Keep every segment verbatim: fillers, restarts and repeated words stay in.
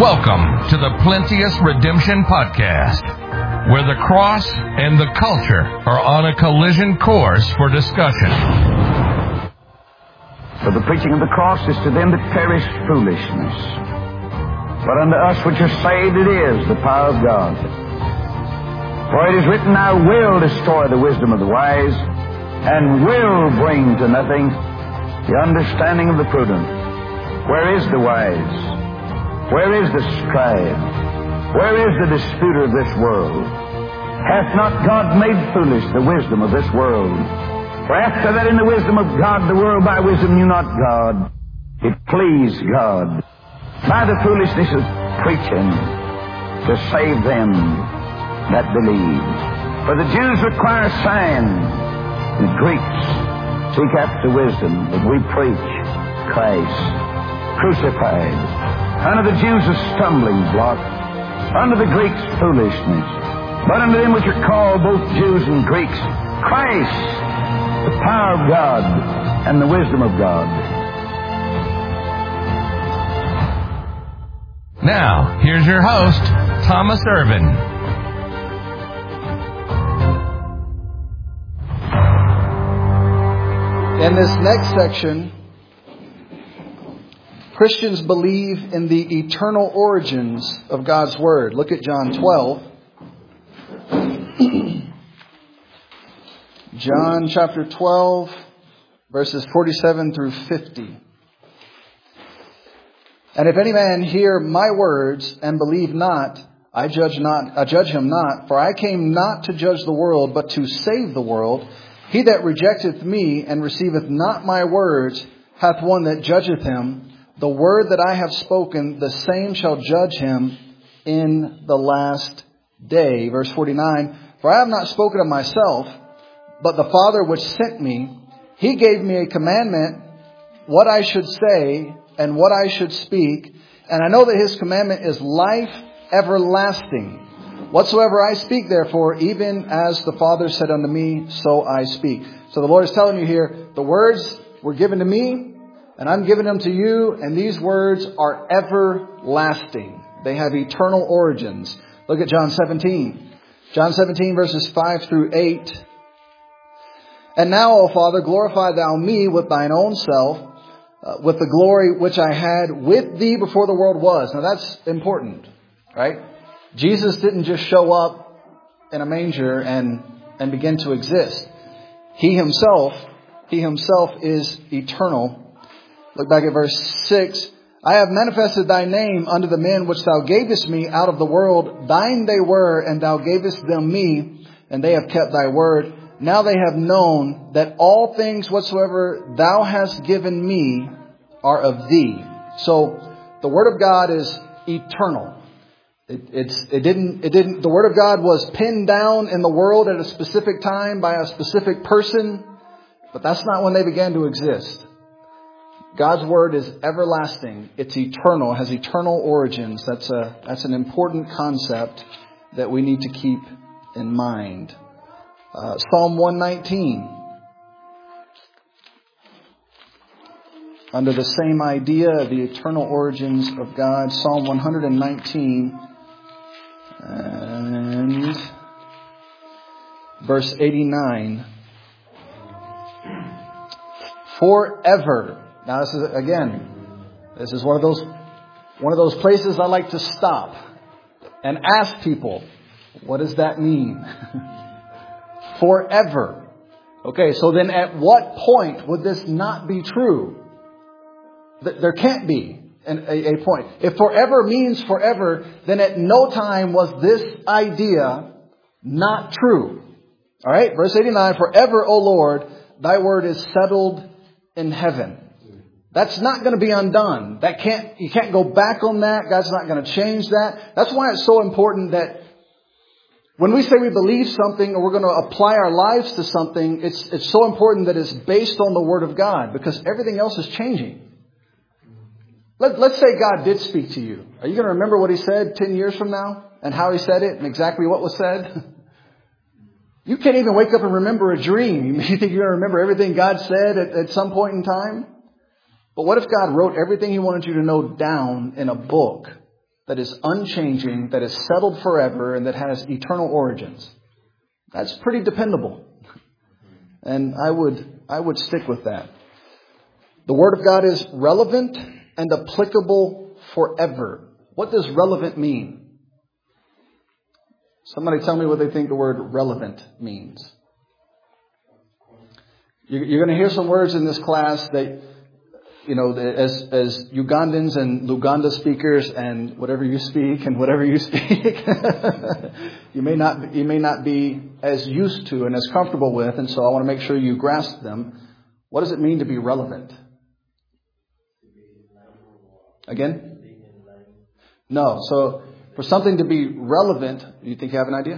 Welcome to the Plenteous Redemption Podcast, where the cross and the culture are on a collision course for discussion. For the preaching of the cross is to them that perish foolishness, but unto us which are saved it is the power of God. For it is written, I will destroy the wisdom of the wise, and will bring to nothing the understanding of the prudent. Where is the wise? Where is the scribe? Where is the disputer of this world? Hath not God made foolish the wisdom of this world? For after that in the wisdom of God, the world by wisdom knew not God. It pleased God by the foolishness of preaching to save them that believe. For the Jews require a sign, the Greeks seek after wisdom, but we preach Christ crucified. Unto the Jews a stumbling block, unto the Greeks foolishness, but unto them which are called both Jews and Greeks, Christ, the power of God and the wisdom of God. Now, here's your host, Thomas Irvin. In this next section, Christians believe in the eternal origins of God's Word. Look at John twelve. John chapter twelve, verses forty-seven through fifty. And if any man hear my words and believe not, I judge not, I judge him not, for I came not to judge the world, but to save the world. He that rejecteth me and receiveth not my words hath one that judgeth him. The word that I have spoken, the same shall judge him in the last day. Verse forty-nine, for I have not spoken of myself, but the Father which sent me, He gave me a commandment, what I should say and what I should speak. And I know that His commandment is life everlasting. Whatsoever I speak, therefore, even as the Father said unto me, so I speak. So the Lord is telling you here, the words were given to me, and I'm giving them to you, and these words are everlasting. They have eternal origins. Look at John seventeen. John seventeen, verses five through eight. And now, O Father, glorify thou me with thine own self, uh, with the glory which I had with thee before the world was. Now that's important, right? Jesus didn't just show up in a manger and, and begin to exist. He himself, he himself is eternal. Look back at verse six. I have manifested thy name unto the men which thou gavest me out of the world. Thine they were, and thou gavest them me, and they have kept thy word. Now they have known that all things whatsoever thou hast given me are of thee. So the word of God is eternal. It, it's, it didn't, it didn't, the word of God was pinned down in the world at a specific time by a specific person, but that's not when they began to exist. God's word is everlasting. It's eternal, has eternal origins. That's a, that's an important concept that we need to keep in mind. Uh, Psalm one nineteen. Under the same idea of the eternal origins of God, Psalm one nineteen and verse eighty-nine. Forever. Now this is, again, this is one of those, one of those places I like to stop and ask people, what does that mean? Forever. Okay, so then at what point would this not be true? There can't be a, a point. If forever means forever, then at no time was this idea not true. All right, verse eighty-nine, forever, O Lord, thy word is settled in heaven. That's not going to be undone. That can't, you can't go back on that. God's not going to change that. That's why it's so important that when we say we believe something or we're going to apply our lives to something, it's, it's so important that it's based on the Word of God, because everything else is changing. Let, let's say God did speak to you. Are you going to remember what He said ten years from now and how He said it and exactly what was said? You can't even wake up and remember a dream. You think you're going to remember everything God said at, at some point in time? But what if God wrote everything He wanted you to know down in a book that is unchanging, that is settled forever, and that has eternal origins. That's pretty dependable. And I would, I would stick with that. The Word of God is relevant and applicable forever. What does relevant mean? Somebody tell me what they think the word relevant means. You're going to hear some words in this class that, you know, as as Ugandans and Luganda speakers and whatever you speak and whatever you speak, you may not you may not be as used to and as comfortable with, and so I want to make sure you grasp them. What does it mean to be relevant? Again? No. So for something to be relevant, you think you have an idea?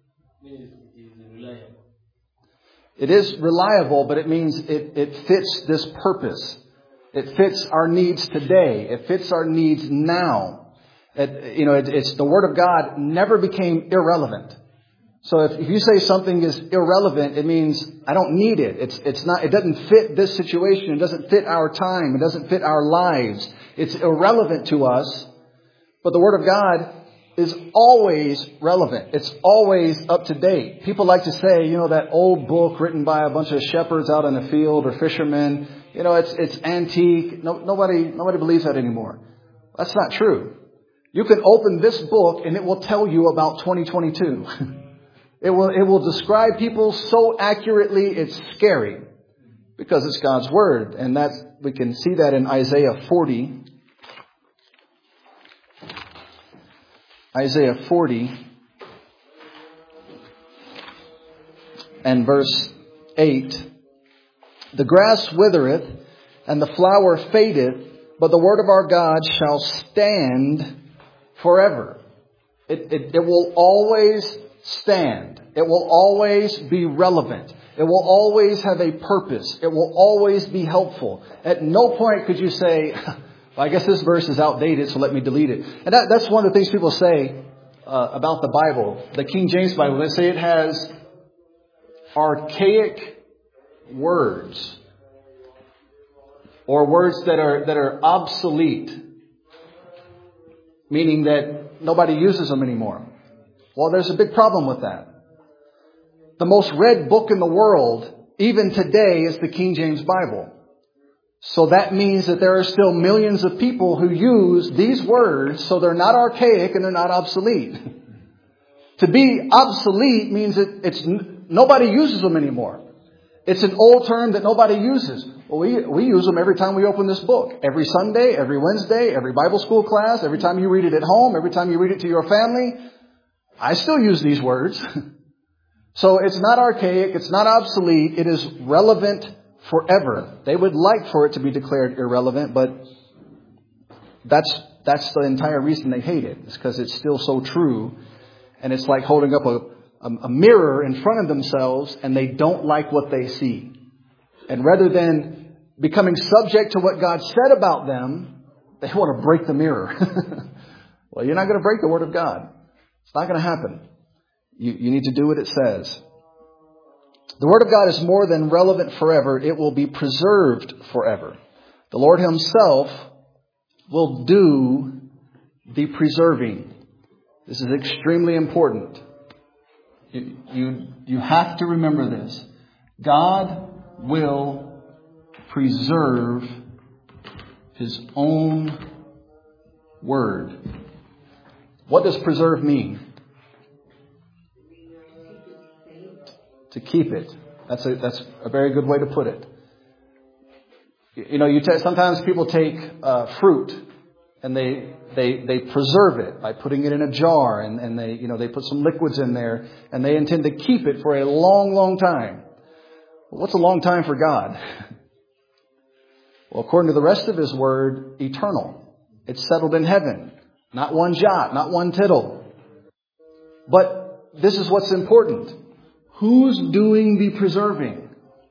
It is reliable, but it means it, it fits this purpose. It fits our needs today. It fits our needs now. It, you know, it, it's the Word of God never became irrelevant. So if, if you say something is irrelevant, it means I don't need it. It's it's not. It doesn't fit this situation. It doesn't fit our time. It doesn't fit our lives. It's irrelevant to us. But the Word of God is always relevant. It's always up to date. People like to say, you know, that old book written by a bunch of shepherds out in the field or fishermen, you know, it's it's antique. No, nobody nobody believes that anymore. That's not true. You can open this book and it will tell you about twenty twenty-two. It will it will describe people so accurately it's scary because it's God's Word. And that's, we can see that in Isaiah forty. Isaiah forty and verse eight. The grass withereth and the flower fadeth, but the word of our God shall stand forever. It, it, it will always stand. It will always be relevant. It will always have a purpose. It will always be helpful. At no point could you say, well, I guess this verse is outdated, so let me delete it. And that, that's one of the things people say uh, about the Bible. The King James Bible, they say it has archaic words. Or words that are that are obsolete. Meaning that nobody uses them anymore. Well, there's a big problem with that. The most read book in the world, even today, is the King James Bible. So that means that there are still millions of people who use these words, so they're not archaic and they're not obsolete. To be obsolete means that it's nobody uses them anymore. It's an old term that nobody uses. Well, we we use them every time we open this book. Every Sunday, every Wednesday, every Bible school class, every time you read it at home, every time you read it to your family. I still use these words. So it's not archaic, it's not obsolete, it is relevant forever. They would like for it to be declared irrelevant, but that's that's the entire reason they hate it. It's because it's still so true. And it's like holding up a, a, a mirror in front of themselves and they don't like what they see. And rather than becoming subject to what God said about them, they want to break the mirror. Well, you're not going to break the Word of God. It's not going to happen. You, you need to do what it says. The Word of God is more than relevant forever. It will be preserved forever. The Lord Himself will do the preserving. This is extremely important. You, you, you have to remember this. God will preserve His own Word. What does preserve mean? To keep it. That's a that's a very good way to put it. You know, you t- sometimes people take uh, fruit and they they they preserve it by putting it in a jar and, and they you know they put some liquids in there and they intend to keep it for a long, long time. Well, what's a long time for God? Well, according to the rest of His Word, eternal. It's settled in heaven. Not one jot, not one tittle. But this is what's important. Who's doing the preserving?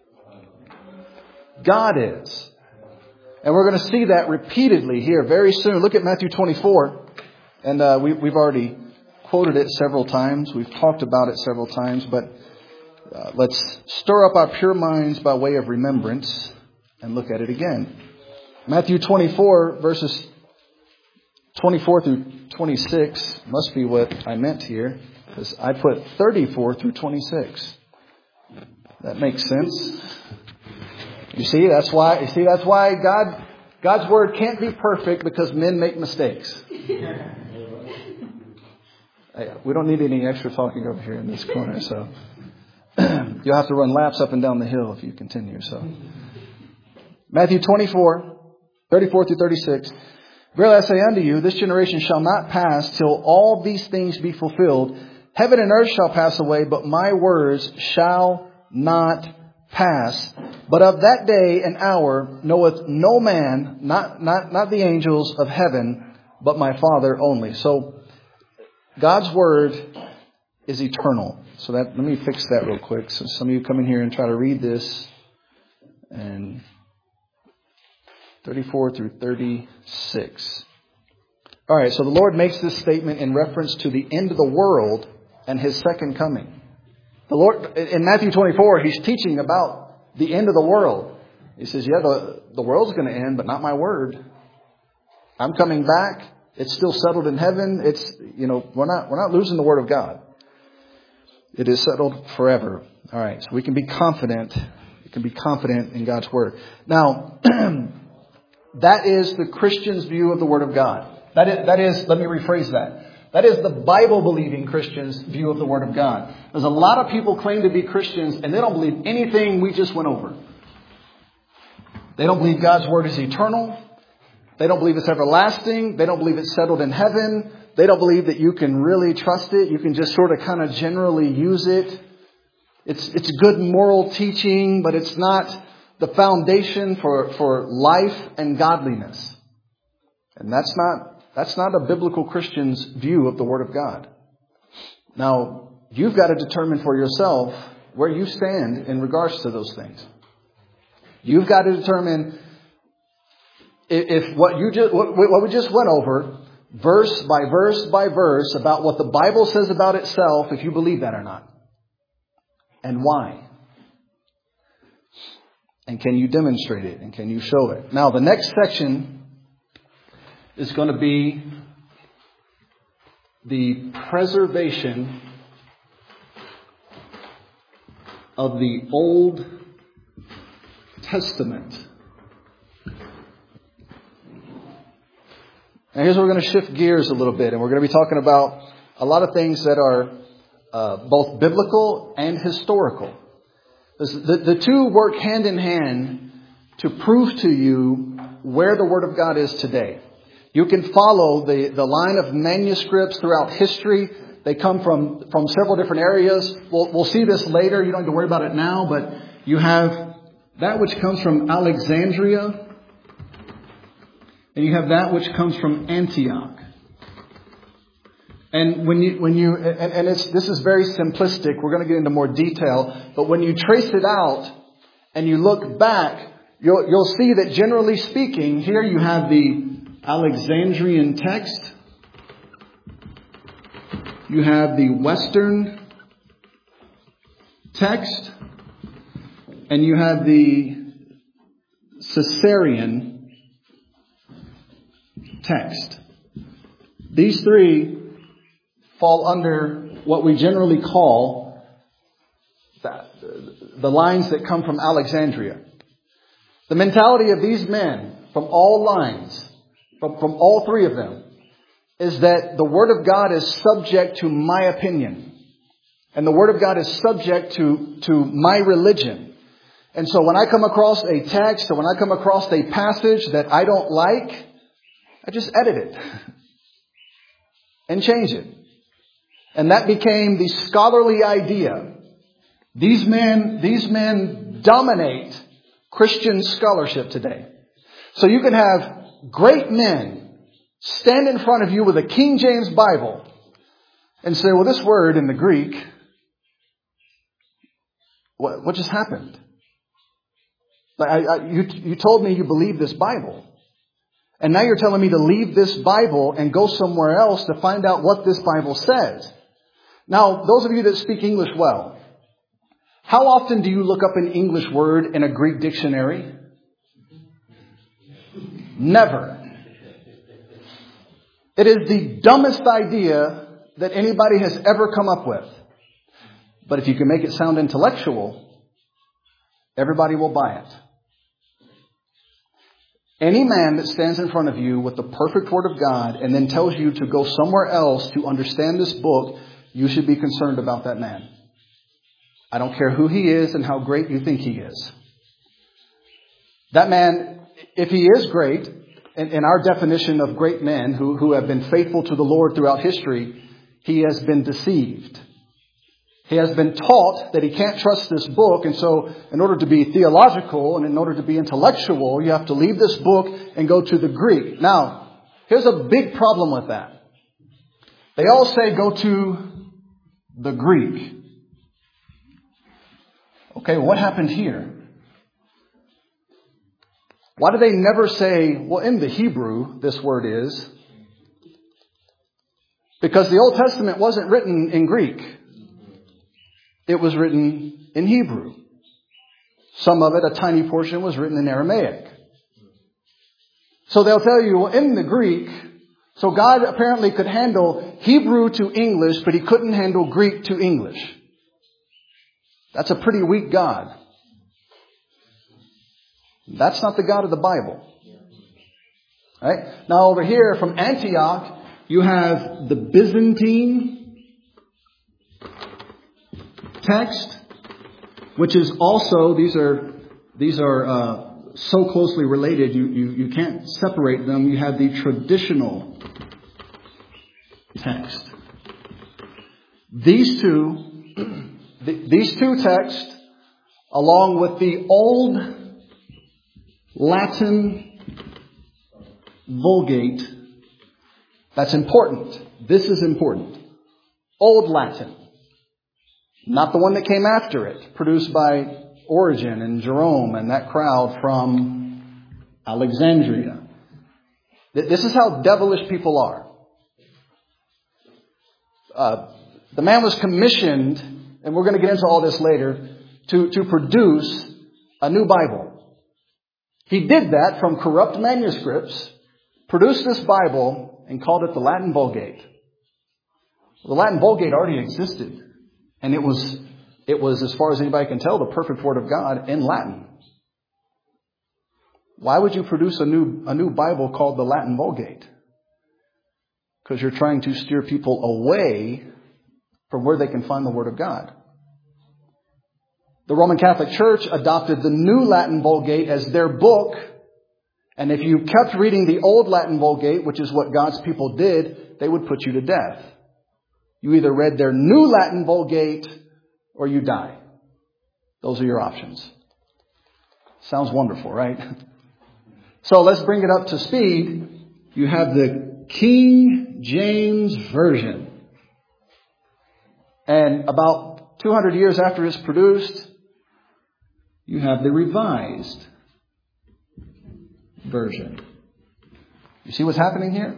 God is. And we're going to see that repeatedly here very soon. Look at Matthew twenty-four. And uh, we, we've already quoted it several times. We've talked about it several times. But uh, let's stir up our pure minds by way of remembrance and look at it again. Matthew twenty-four, verses twenty-four through twenty-six must be what I meant here, because I put thirty-four through twenty-six. That makes sense. You see, that's why. You see, that's why God, God's word can't be perfect, because men make mistakes. We don't need any extra talking over here in this corner, so you'll have to run laps up and down the hill if you continue. So, Matthew twenty-four, thirty-four through thirty-six. Verily I say unto you, this generation shall not pass till all these things be fulfilled. Heaven and earth shall pass away, but my words shall not pass. But of that day and hour knoweth no man, not, not, not the angels of heaven, but my Father only. So God's word is eternal. So that, let me fix that real quick. So some of you come in here and try to read this. And thirty-four through thirty-six. All right, so the Lord makes this statement in reference to the end of the world and His second coming. The Lord, in Matthew twenty-four, He's teaching about the end of the world. He says, yeah, the, the world's going to end, but not my word. I'm coming back. It's still settled in heaven. It's, you know, we're not, we're not losing the word of God. It is settled forever. All right, so we can be confident. We can be confident in God's word. Now, that is the Christian's view of the word of God. That is, that is, let me rephrase that. That is the Bible-believing Christian's view of the word of God. There's a lot of people claim to be Christians and they don't believe anything we just went over. They don't believe God's word is eternal. They don't believe it's everlasting. They don't believe it's settled in heaven. They don't believe that you can really trust it. You can just sort of kind of generally use it. It's, it's good moral teaching, but it's not the foundation for, for life and godliness. And that's not, that's not a biblical Christian's view of the Word of God. Now, you've got to determine for yourself where you stand in regards to those things. You've got to determine if, if what you just, what, what we just went over, verse by verse by verse, about what the Bible says about itself, if you believe that or not. And why? And can you demonstrate it? And can you show it? Now, the next section is going to be the preservation of the Old Testament. Now, here's where we're going to shift gears a little bit. And we're going to be talking about a lot of things that are uh, both biblical and historical. The, the two work hand in hand to prove to you where the Word of God is today. You can follow the, the line of manuscripts throughout history. They come from, from several different areas. We'll, we'll see this later. You don't have to worry about it now. But you have that which comes from Alexandria. And you have that which comes from Antioch. And when you, when you, and, and it's, this is very simplistic. We're going to get into more detail. But when you trace it out and you look back, you'll, you'll see that generally speaking, here you have the Alexandrian text. You have the Western text. And you have the Caesarean text. These three fall under what we generally call that, the lines that come from Alexandria. The mentality of these men from all lines, from, from all three of them, is that the Word of God is subject to my opinion. And the Word of God is subject to, to my religion. And so when I come across a text or when I come across a passage that I don't like, I just edit it and change it. And that became the scholarly idea. These men, these men dominate Christian scholarship today. So you can have great men stand in front of you with a King James Bible and say, well, this word in the Greek, what, what just happened? Like I, I, you, you told me you believe this Bible. And now you're telling me to leave this Bible and go somewhere else to find out what this Bible says. Now, those of you that speak English well, how often do you look up an English word in a Greek dictionary? Never. It is the dumbest idea that anybody has ever come up with. But if you can make it sound intellectual, everybody will buy it. Any man that stands in front of you with the perfect Word of God and then tells you to go somewhere else to understand this book, you should be concerned about that man. I don't care who he is and how great you think he is. That man, if he is great, in, in our definition of great men who, who have been faithful to the Lord throughout history, he has been deceived. He has been taught that he can't trust this book, and so in order to be theological and in order to be intellectual, you have to leave this book and go to the Greek. Now, here's a big problem with that. They all say go to the Greek. Okay, what happened here? Why do they never say, well, in the Hebrew, this word is? Because the Old Testament wasn't written in Greek. It was written in Hebrew. Some of it, a tiny portion, was written in Aramaic. So they'll tell you, well, in the Greek, so God apparently could handle Hebrew to English, but he couldn't handle Greek to English. That's a pretty weak God. That's not the God of the Bible. Right? Now over here from Antioch, you have the Byzantine text, which is also, these are these are uh, so closely related, you, you, you can't separate them. You have the traditional text. These two, th- these two texts, along with the old Latin Vulgate, that's important. This is important. Old Latin. Not the one that came after it, produced by Origen and Jerome and that crowd from Alexandria. This is how devilish people are. Uh, the man was commissioned, and we're going to get into all this later, to, to produce a new Bible. He did that from corrupt manuscripts, produced this Bible, and called it the Latin Vulgate. The Latin Vulgate already existed. And it was, it was, as far as anybody can tell, the perfect Word of God in Latin. Why would you produce a new, a new Bible called the Latin Vulgate? Because you're trying to steer people away from where they can find the Word of God. The Roman Catholic Church adopted the new Latin Vulgate as their book. And if you kept reading the old Latin Vulgate, which is what God's people did, they would put you to death. You either read their new Latin Vulgate or you die. Those are your options. Sounds wonderful, right? So let's bring it up to speed. You have the King James Version. And about two hundred years after it's produced, you have the Revised Version. You see what's happening here?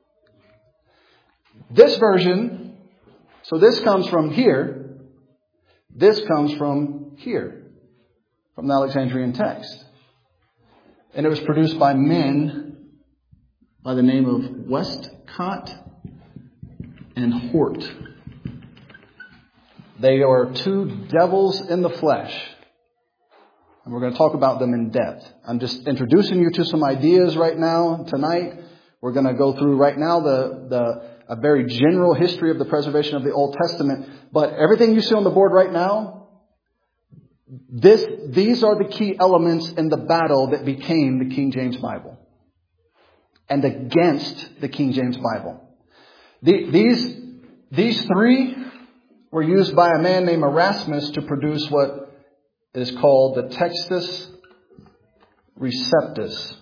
This version... So this comes from here. This comes from here. From the Alexandrian text. And it was produced by men by the name of Westcott and Hort. They are two devils in the flesh. And we're going to talk about them in depth. I'm just introducing you to some ideas right now, tonight. We're going to go through right now the, the a very general history of the preservation of the Old Testament. But everything you see on the board right now, this, these are the key elements in the battle that became the King James Bible. And against the King James Bible. The, these, these three were used by a man named Erasmus to produce what is called the Textus Receptus.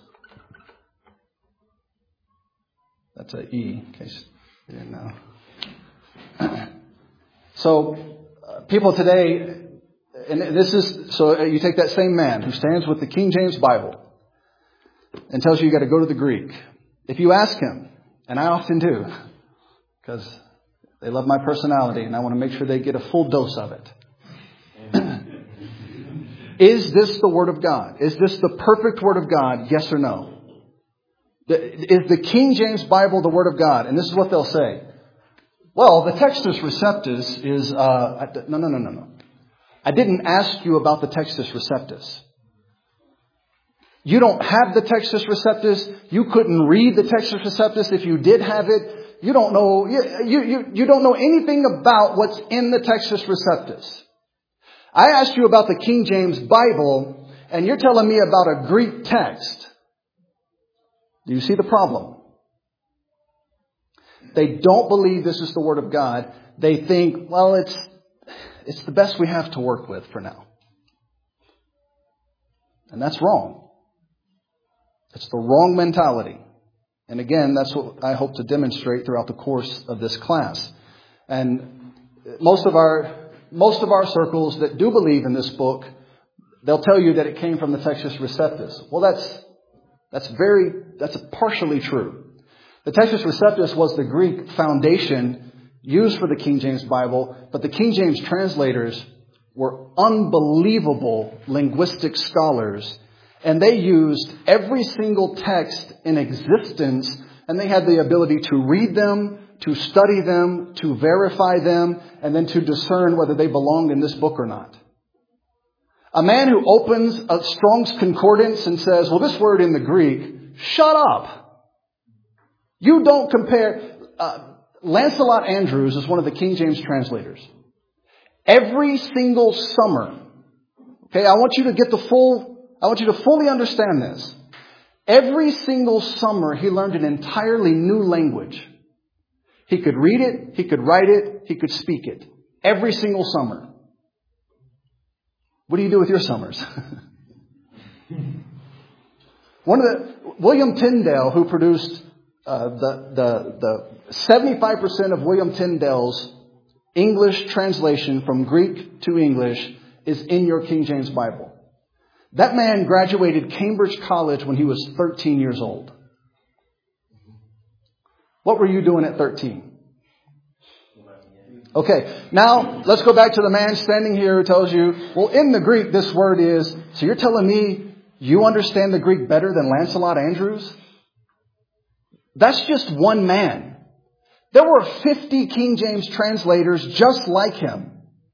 That's an E, in case you didn't know. So, uh, people today, and this is, so you take that same man who stands with the King James Bible and tells you you got to go to the Greek. If you ask him, and I often do, because they love my personality and I want to make sure they get a full dose of it. Is this the Word of God? Is this the perfect Word of God? Yes or no? Is the King James Bible the Word of God? And this is what they'll say. Well, the Textus Receptus is, uh, no, no, no, no, no. I didn't ask you about the Textus Receptus. You don't have the Textus Receptus. You couldn't read the Textus Receptus if you did have it. You don't know, you, you, you don't know anything about what's in the Textus Receptus. I asked you about the King James Bible, and you're telling me about a Greek text. Do you see the problem? They don't believe this is the Word of God. They think, well, it's, it's the best we have to work with for now. And that's wrong. It's the wrong mentality. And again, that's what I hope to demonstrate throughout the course of this class. And most of our, most of our circles that do believe in this book, they'll tell you that it came from the Textus Receptus. Well, that's, that's very, that's partially true. The Textus Receptus was the Greek foundation used for the King James Bible, but the King James translators were unbelievable linguistic scholars, and they used every single text in existence, and they had the ability to read them, to study them, to verify them, and then to discern whether they belonged in this book or not. A man who opens a Strong's Concordance and says, well, this word in the Greek, shut up. You don't compare. Uh, Lancelot Andrews is one of the King James translators. Every single summer, okay, I want you to get the full, I want you to fully understand this. Every single summer, he learned an entirely new language. He could read it, he could write it, he could speak it. Every single summer. What do you do with your summers? One of the, William Tyndale, who produced uh, the, the, the seventy-five percent of William Tyndale's English translation from Greek to English is in your King James Bible. That man graduated Cambridge College when he was thirteen years old. What were you doing at thirteen? Okay, now let's go back to the man standing here who tells you, well, in the Greek, this word is, so you're telling me you understand the Greek better than Lancelot Andrews? That's just one man. There were fifty King James translators just like him.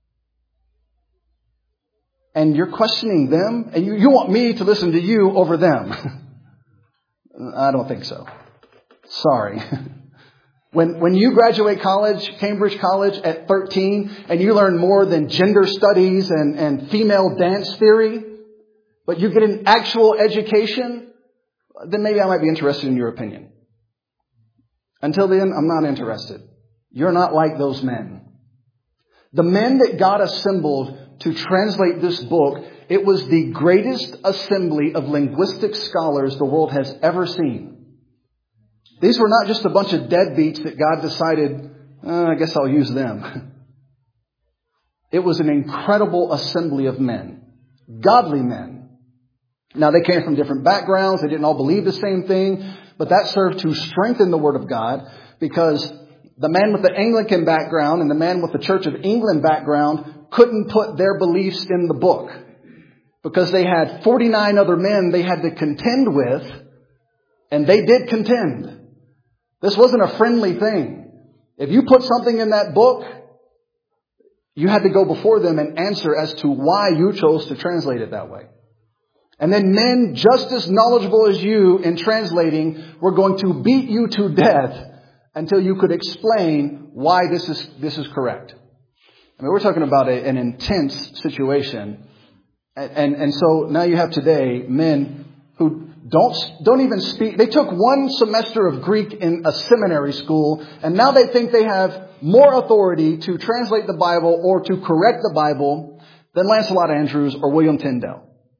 And you're questioning them, and you, you want me to listen to you over them. I don't think so. Sorry. When, when you graduate college, Cambridge College at thirteen, and you learn more than gender studies and, and female dance theory, but you get an actual education, then maybe I might be interested in your opinion. Until then, I'm not interested. You're not like those men. The men that God assembled to translate this book, it was the greatest assembly of linguistic scholars the world has ever seen. These were not just a bunch of deadbeats that God decided, uh, I guess I'll use them. It was an incredible assembly of men, godly men. Now, they came from different backgrounds. They didn't all believe the same thing, but that served to strengthen the Word of God, because the man with the Anglican background and the man with the Church of England background couldn't put their beliefs in the book, because they had forty-nine other men they had to contend with, and they did contend. This wasn't a friendly thing. If you put something in that book, you had to go before them and answer as to why you chose to translate it that way. And then men just as knowledgeable as you in translating were going to beat you to death until you could explain why this is this is correct. I mean, we're talking about a, an intense situation. And, and, and so now you have today men who don't, don't even speak. They took one semester of Greek in a seminary school, and now they think they have more authority to translate the Bible or to correct the Bible than Lancelot Andrews or William Tyndale.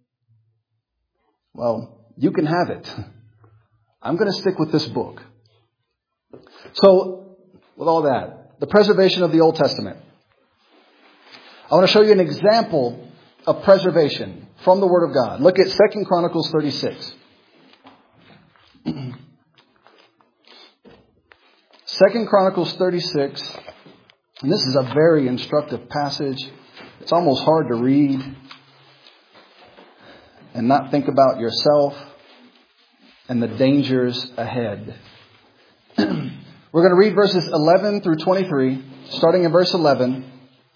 Well, you can have it. I'm going to stick with this book. So, with all that, the preservation of the Old Testament. I want to show you an example of preservation from the Word of God. Look at Second Chronicles thirty-six. Second Chronicles thirty-six. And this is a very instructive passage. It's almost hard to read and not think about yourself. and the dangers ahead. We're going to read verses eleven through twenty-three, starting in verse eleven.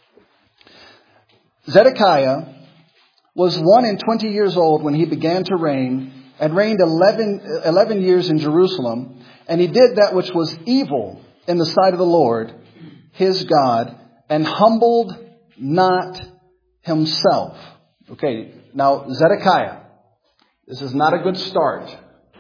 Zedekiah was one and twenty years old when he began to reign, and reigned eleven, eleven years in Jerusalem. And he did that which was evil in the sight of the Lord, his God, and humbled not himself. Okay, now Zedekiah. This is not a good start.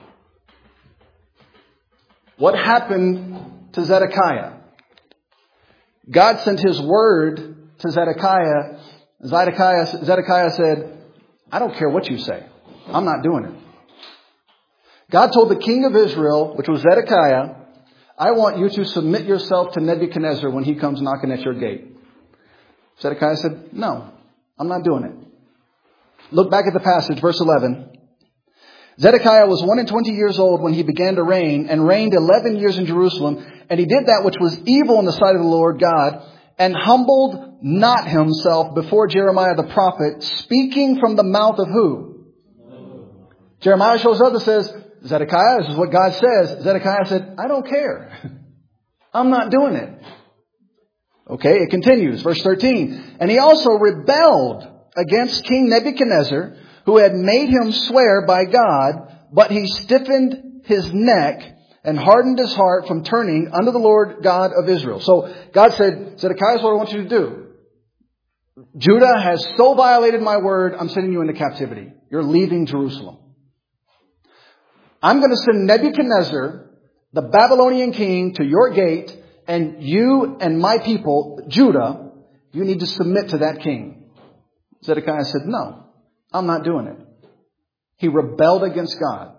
What happened to Zedekiah? God sent his word to Zedekiah. Zedekiah, Zedekiah said, I don't care what you say. I'm not doing it. God told the king of Israel, which was Zedekiah, I want you to submit yourself to Nebuchadnezzar when he comes knocking at your gate. Zedekiah said, no, I'm not doing it. Look back at the passage, verse eleven. Zedekiah was one and twenty years old when he began to reign, and reigned eleven years in Jerusalem. And he did that which was evil in the sight of the Lord God, and humbled not himself before Jeremiah the prophet, speaking from the mouth of who? Jeremiah shows up and says, Zedekiah, this is what God says. Zedekiah said, I don't care. I'm not doing it. Okay, it continues. Verse thirteen. And he also rebelled against King Nebuchadnezzar, who had made him swear by God, but he stiffened his neck and hardened his heart from turning unto the Lord God of Israel. So God said, Zedekiah, is what I want you to do. Judah has so violated my word, I'm sending you into captivity. You're leaving Jerusalem. I'm going to send Nebuchadnezzar, the Babylonian king, to your gate, and you and my people, Judah, you need to submit to that king. Zedekiah said, no, I'm not doing it. He rebelled against God.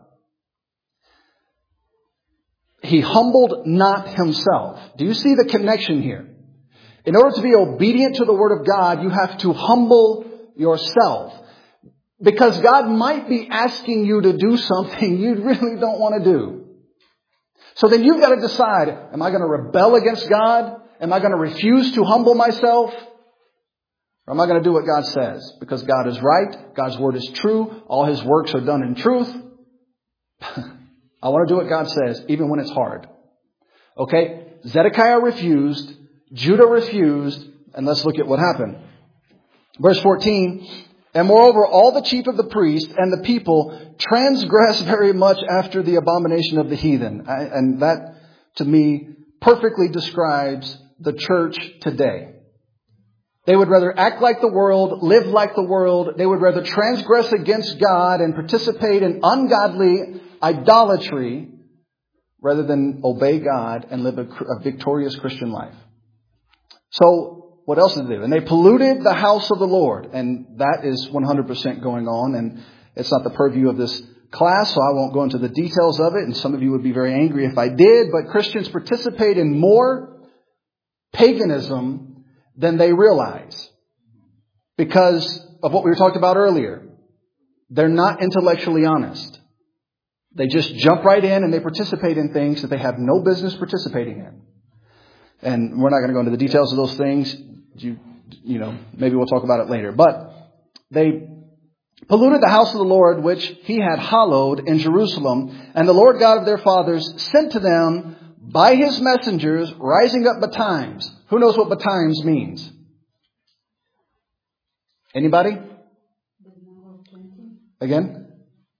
He humbled not himself. Do you see the connection here? In order to be obedient to the word of God, you have to humble yourself. Because God might be asking you to do something you really don't want to do. So then you've got to decide, am I going to rebel against God? Am I going to refuse to humble myself? Or am I going to do what God says? Because God is right. God's word is true. All his works are done in truth. I want to do what God says, even when it's hard. Okay? Zedekiah refused. Judah refused. And let's look at what happened. Verse fourteen. And moreover, all the chief of the priests and the people transgressed very much after the abomination of the heathen. I, and that, to me, perfectly describes the church today. They would rather act like the world, live like the world. They would rather transgress against God and participate in ungodly idolatry rather than obey God and live a, a victorious Christian life. So, what else did they do? And they polluted the house of the Lord. And that is one hundred percent going on. And it's not the purview of this class, so I won't go into the details of it. And some of you would be very angry if I did. But Christians participate in more paganism than they realize. Because of what we were talking about earlier. They're not intellectually honest. They just jump right in and they participate in things that they have no business participating in. And we're not going to go into the details of those things. You, you know, maybe we'll talk about it later. But they polluted the house of the Lord, which he had hallowed in Jerusalem. And the Lord God of their fathers sent to them by his messengers, rising up betimes. Who knows what betimes means? Anybody? Again?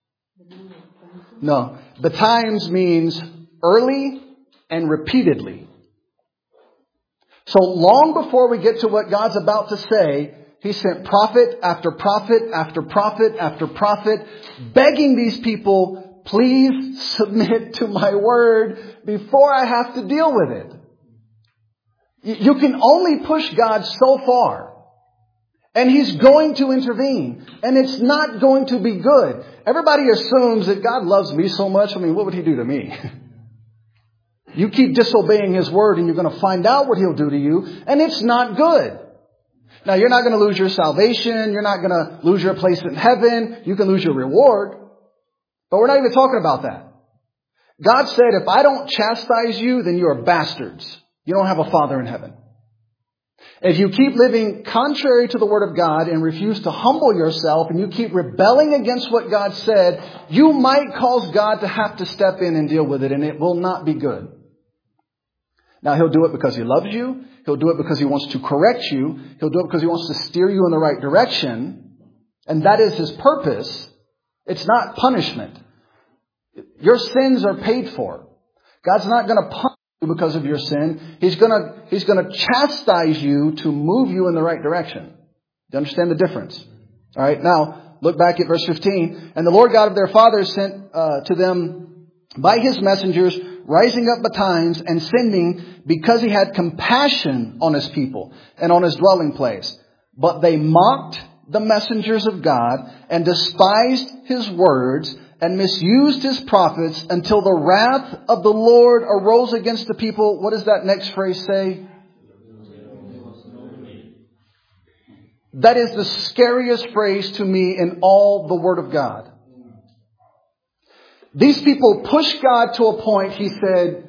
No. Betimes means early and repeatedly. So long before we get to what God's about to say, he sent prophet after prophet after prophet after prophet, begging these people, please submit to my word before I have to deal with it. You can only push God so far. And he's going to intervene. And it's not going to be good. Everybody assumes that God loves me so much. I mean, what would he do to me? You keep disobeying his word and you're going to find out what he'll do to you. And it's not good. Now, you're not going to lose your salvation. You're not going to lose your place in heaven. You can lose your reward. But we're not even talking about that. God said, if I don't chastise you, then you are bastards. You don't have a father in heaven. If you keep living contrary to the Word of God and refuse to humble yourself and you keep rebelling against what God said, you might cause God to have to step in and deal with it, and it will not be good. Now, He'll do it because He loves you. He'll do it because He wants to correct you. He'll do it because He wants to steer you in the right direction. And that is His purpose. It's not punishment. Your sins are paid for. God's not going to punish you because of your sin. He's going to, He's going to chastise you to move you in the right direction. Do you understand the difference? All right. Now, look back at verse fifteen. And the Lord God of their fathers sent uh, to them by His messengers, rising up betimes and sending, because He had compassion on His people and on His dwelling place. But they mocked the messengers of God and despised His words and misused His prophets until the wrath of the Lord arose against the people. What does that next phrase say? That is the scariest phrase to me in all the Word of God. These people pushed God to a point, He said,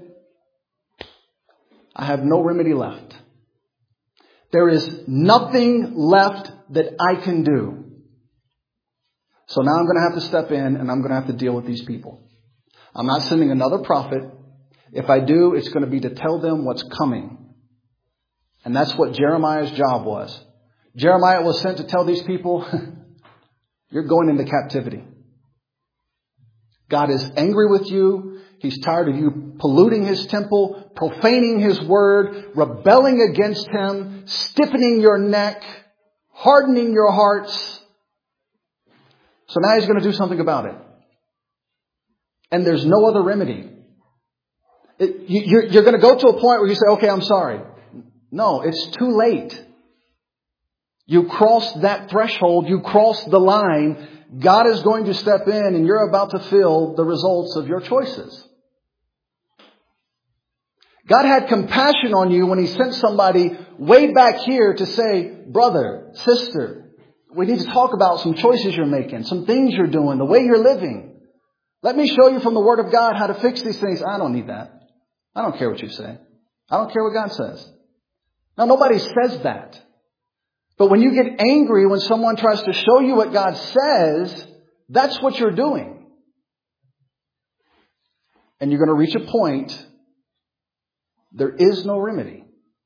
I have no remedy left. There is nothing left that I can do. So now I'm going to have to step in and I'm going to have to deal with these people. I'm not sending another prophet. If I do, it's going to be to tell them what's coming. And that's what Jeremiah's job was. Jeremiah was sent to tell these people, you're going into captivity. God is angry with you. He's tired of you polluting His temple, profaning His word, rebelling against Him, stiffening your neck, hardening your hearts. So now He's going to do something about it. And there's no other remedy. It, you, you're, you're going to go to a point where you say, okay, I'm sorry. No, it's too late. You crossed that threshold. You crossed the line. God is going to step in and you're about to feel the results of your choices. God had compassion on you when He sent somebody way back here to say, brother, sister, we need to talk about some choices you're making, some things you're doing, the way you're living. Let me show you from the Word of God how to fix these things. I don't need that. I don't care what you say. I don't care what God says. Now, nobody says that. But when you get angry when someone tries to show you what God says, that's what you're doing. And you're going to reach a point, there is no remedy.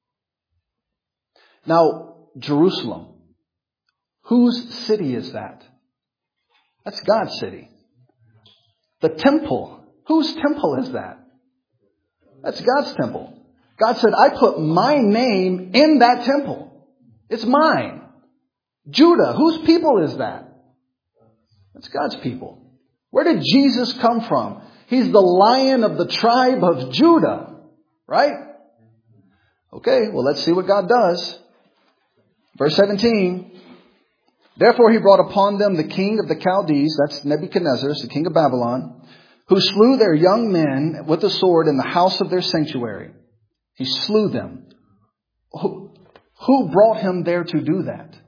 Now, Jerusalem. Whose city is that? That's God's city. The temple. Whose temple is that? That's God's temple. God said, I put my name in that temple. It's mine. Judah. Whose people is that? That's God's people. Where did Jesus come from? He's the Lion of the tribe of Judah. Right? Okay, well, let's see what God does. Verse seventeen. Therefore He brought upon them the king of the Chaldees, that's Nebuchadnezzar, the king of Babylon, who slew their young men with the sword in the house of their sanctuary. He slew them. Who, who brought him there to do that?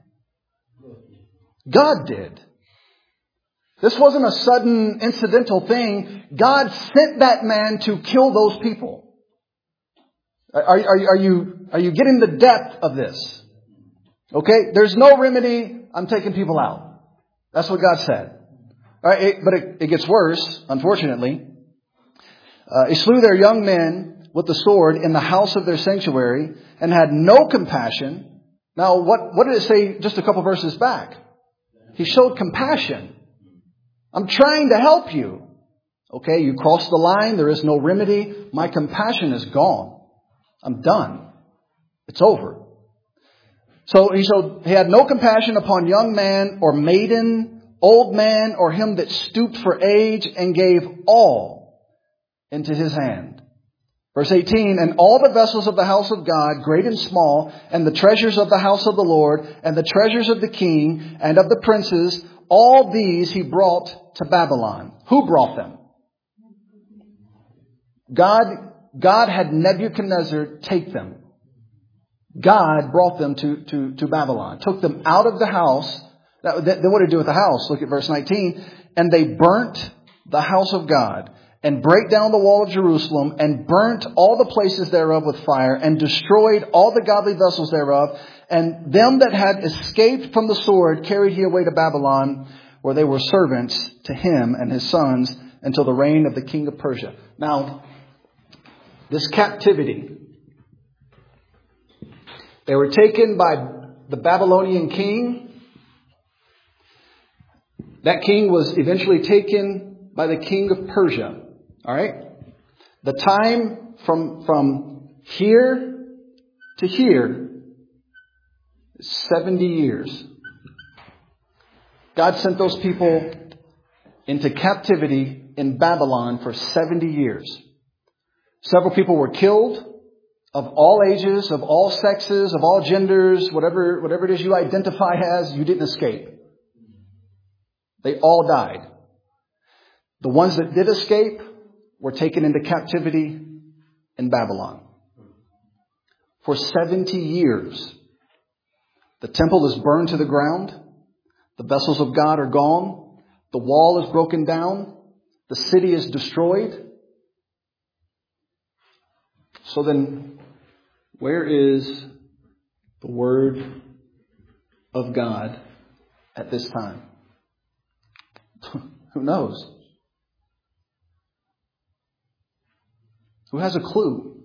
God did. This wasn't a sudden incidental thing. God sent that man to kill those people. Are, are, are you, are you getting the depth of this? Okay, there's no remedy. I'm taking people out. That's what God said. All right, it, but it, it gets worse, unfortunately. Uh, he slew their young men with the sword in the house of their sanctuary and had no compassion. Now, what, what did it say just a couple verses back? He showed compassion. I'm trying to help you. Okay, you crossed the line. There is no remedy. My compassion is gone. I'm done. It's over. So he showed, he had no compassion upon young man or maiden, old man, or him that stooped for age, and gave all into his hand. Verse eighteen, and all the vessels of the house of God, great and small, and the treasures of the house of the Lord, and the treasures of the king, and of the princes, all these he brought to Babylon. Who brought them? God, God had Nebuchadnezzar take them. God brought them to, to, to Babylon, took them out of the house. Then what did he do with the house? Look at verse nineteen. And they burnt the house of God and brake down the wall of Jerusalem, and burnt all the places thereof with fire, and destroyed all the godly vessels thereof, and them that had escaped from the sword carried he away to Babylon, where they were servants to him and his sons until the reign of the king of Persia. Now, this captivity, they were taken by the Babylonian king. That king was eventually taken by the king of Persia. All right? The time from, from here to here is seventy years. God sent those people into captivity in Babylon for seventy years. Several people were killed of all ages, of all sexes, of all genders, whatever, whatever it is you identify as, you didn't escape. They all died. The ones that did escape were taken into captivity in Babylon. For seventy years, the temple is burned to the ground. The vessels of God are gone. The wall is broken down. The city is destroyed. So then, where is the Word of God at this time? Who knows? Who has a clue?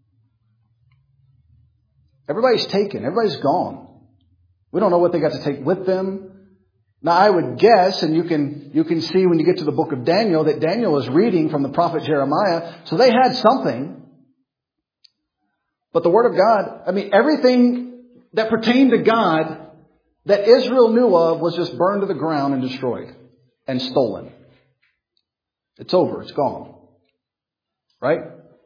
Everybody's taken. Everybody's gone. We don't know what they got to take with them. Now, I would guess, and you can you can see when you get to the book of Daniel, that Daniel is reading from the prophet Jeremiah. So they had something. But the Word of God, I mean, everything that pertained to God that Israel knew of was just burned to the ground and destroyed and stolen. It's over. It's gone. Right?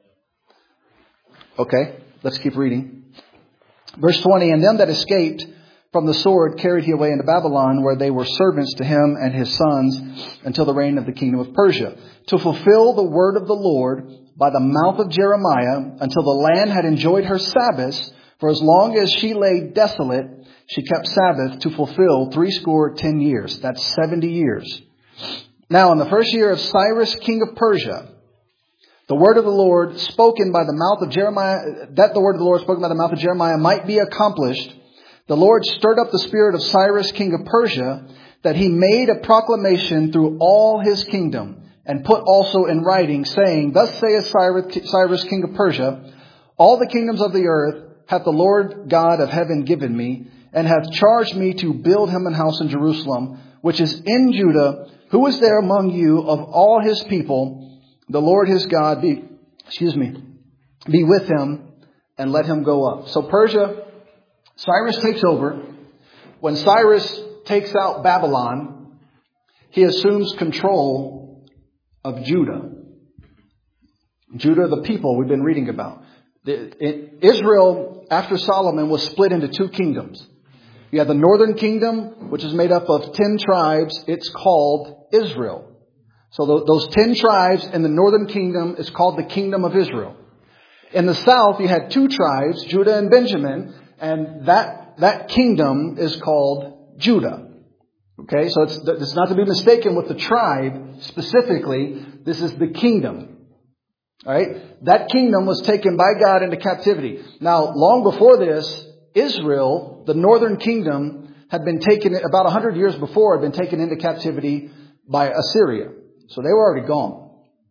Okay, let's keep reading. Verse twenty, and them that escaped from the sword carried he away into Babylon, where they were servants to him and his sons until the reign of the kingdom of Persia, to fulfill the word of the Lord by the mouth of Jeremiah, until the land had enjoyed her Sabbaths. For as long as she lay desolate, she kept Sabbath to fulfill threescore ten years. That's seventy years. Now, in the first year of Cyrus, king of Persia, the word of the Lord spoken by the mouth of Jeremiah, that the word of the Lord spoken by the mouth of Jeremiah might be accomplished, the Lord stirred up the spirit of Cyrus, king of Persia, that he made a proclamation through all his kingdom, and put also in writing, saying, Thus saith Cyrus, Cyrus, king of Persia, all the kingdoms of the earth hath the Lord God of heaven given me, and hath charged me to build him an house in Jerusalem, which is in Judah. Who is there among you of all his people? The Lord his God be, excuse me, be with him, and let him go up. So Persia, Cyrus takes over. When Cyrus takes out Babylon, he assumes control of Judah. Judah, the people we've been reading about. The, it, Israel, after Solomon, was split into two kingdoms. You have the northern kingdom, which is made up of ten tribes. It's called Israel. So th- those ten tribes in the northern kingdom is called the kingdom of Israel. In the south, you had two tribes, Judah and Benjamin, and that that kingdom is called Judah. Okay, so it's, it's not to be mistaken with the tribe specifically. This is the kingdom. All right, that kingdom was taken by God into captivity. Now, long before this, Israel, the northern kingdom, had been taken, about one hundred years before, had been taken into captivity by Assyria. So they were already gone.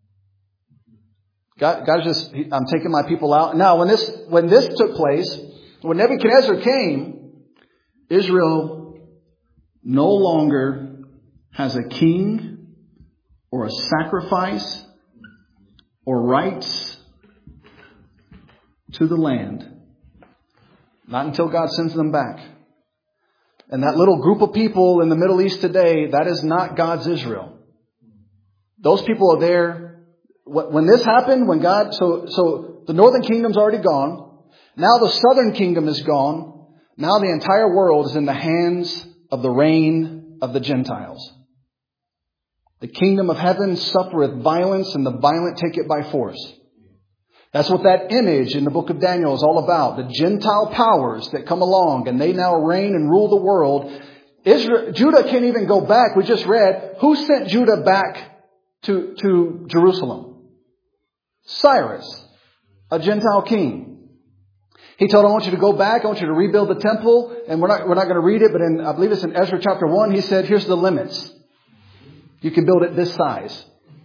God, God just, I'm taking my people out. Now, when this, when this took place, when Nebuchadnezzar came, Israel no longer has a king or a sacrifice or rights to the land. Not until God sends them back. And that little group of people in the Middle East today, that is not God's Israel. Those people are there. When this happened, when God, so, so the northern kingdom's already gone. Now the southern kingdom is gone. Now the entire world is in the hands of the reign of the Gentiles. The kingdom of heaven suffereth violence, and the violent take it by force. That's what that image in the book of Daniel is all about. The Gentile powers that come along, and they now reign and rule the world. Israel, Judah can't even go back. We just read, who sent Judah back to, to Jerusalem? Cyrus, a Gentile king. He told him, I want you to go back. I want you to rebuild the temple. And we're not, we're not going to read it, but in, I believe it's in Ezra chapter one, he said, here's the limits. You can build it this size.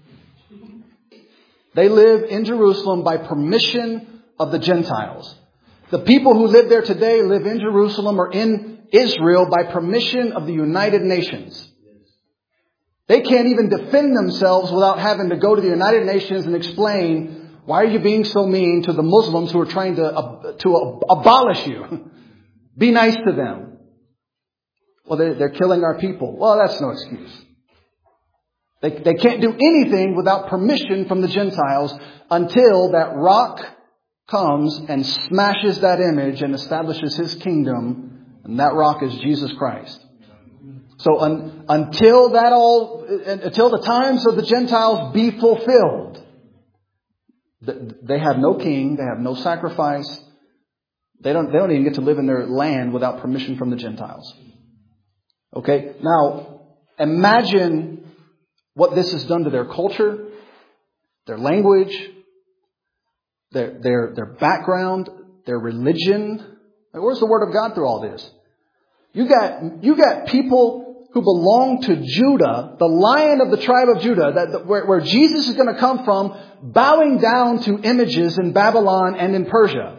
They live in Jerusalem by permission of the Gentiles. The people who live there today live in Jerusalem or in Israel by permission of the United Nations. They can't even defend themselves without having to go to the United Nations and explain, why are you being so mean to the Muslims who are trying to, uh, to uh, abolish you? Be nice to them. Well, they're, they're killing our people. Well, that's no excuse. They, they can't do anything without permission from the Gentiles until that rock comes and smashes that image and establishes his kingdom. And that rock is Jesus Christ. So un, until that all, until the times of the Gentiles be fulfilled, they have no king, they have no sacrifice. They don't, they don't even get to live in their land without permission from the Gentiles. Okay, now imagine what this has done to their culture, their language, their their their background, their religion. Where's the Word of God through all this? You got you got people who belong to Judah, the Lion of the tribe of Judah, that, that where, where Jesus is going to come from, bowing down to images in Babylon and in Persia.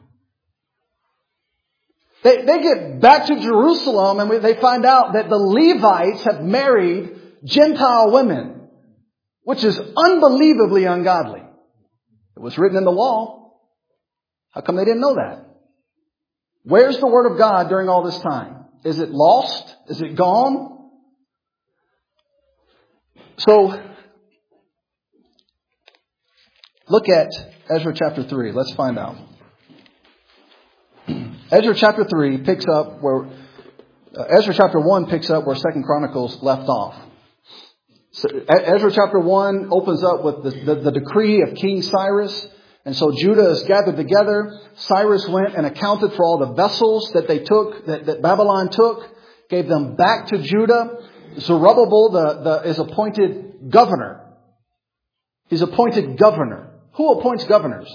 They, they get back to Jerusalem and we, they find out that the Levites have married Gentile women, which is unbelievably ungodly. It was written in the law. How come they didn't know that? Where's the Word of God during all this time? Is it lost? Is it gone? So, look at Ezra chapter three. Let's find out. Ezra chapter three picks up where, uh, Ezra chapter one picks up where Second Chronicles left off. So, Ezra chapter one opens up with the, the, the decree of King Cyrus. And so Judah is gathered together. Cyrus went and accounted for all the vessels that they took, that, that Babylon took, gave them back to Judah. Zerubbabel the, the, is appointed governor. He's appointed governor. Who appoints governors?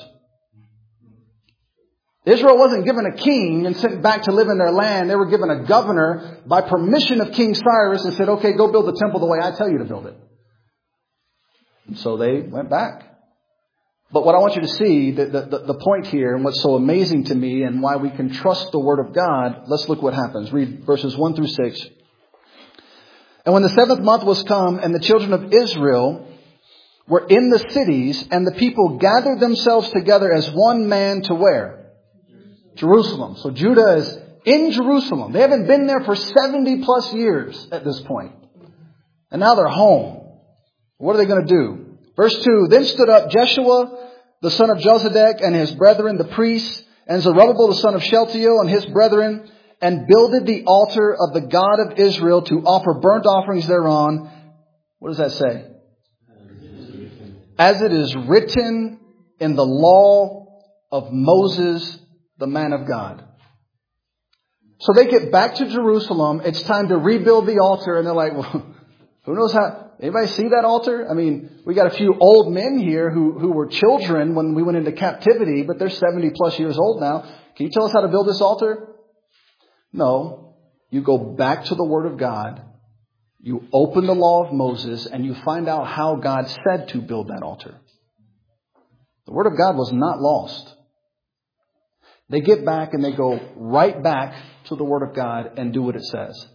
Israel wasn't given a king and sent back to live in their land. They were given a governor by permission of King Cyrus and said, okay, go build the temple the way I tell you to build it. And so they went back. But what I want you to see, the, the, the point here, and what's so amazing to me and why we can trust the Word of God, let's look what happens. Read verses one through six. And when the seventh month was come, and the children of Israel were in the cities, and the people gathered themselves together as one man to where? Jerusalem. So Judah is in Jerusalem. They haven't been there for seventy plus years at this point. And now they're home. What are they going to do? Verse two, then stood up Jeshua, the son of Jozadak, and his brethren, the priests, and Zerubbabel, the son of Shealtiel, and his brethren, and builded the altar of the God of Israel to offer burnt offerings thereon. What does that say? As it is written in the law of Moses, the man of God. So they get back to Jerusalem. It's time to rebuild the altar. And they're like, well, who knows how... Anybody see that altar? I mean, we got a few old men here who, who were children when we went into captivity, but they're seventy plus years old now. Can you tell us how to build this altar? No. You go back to the Word of God. You open the law of Moses and you find out how God said to build that altar. The Word of God was not lost. They get back and they go right back to the Word of God and do what it says.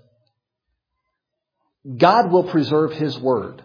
God will preserve His Word.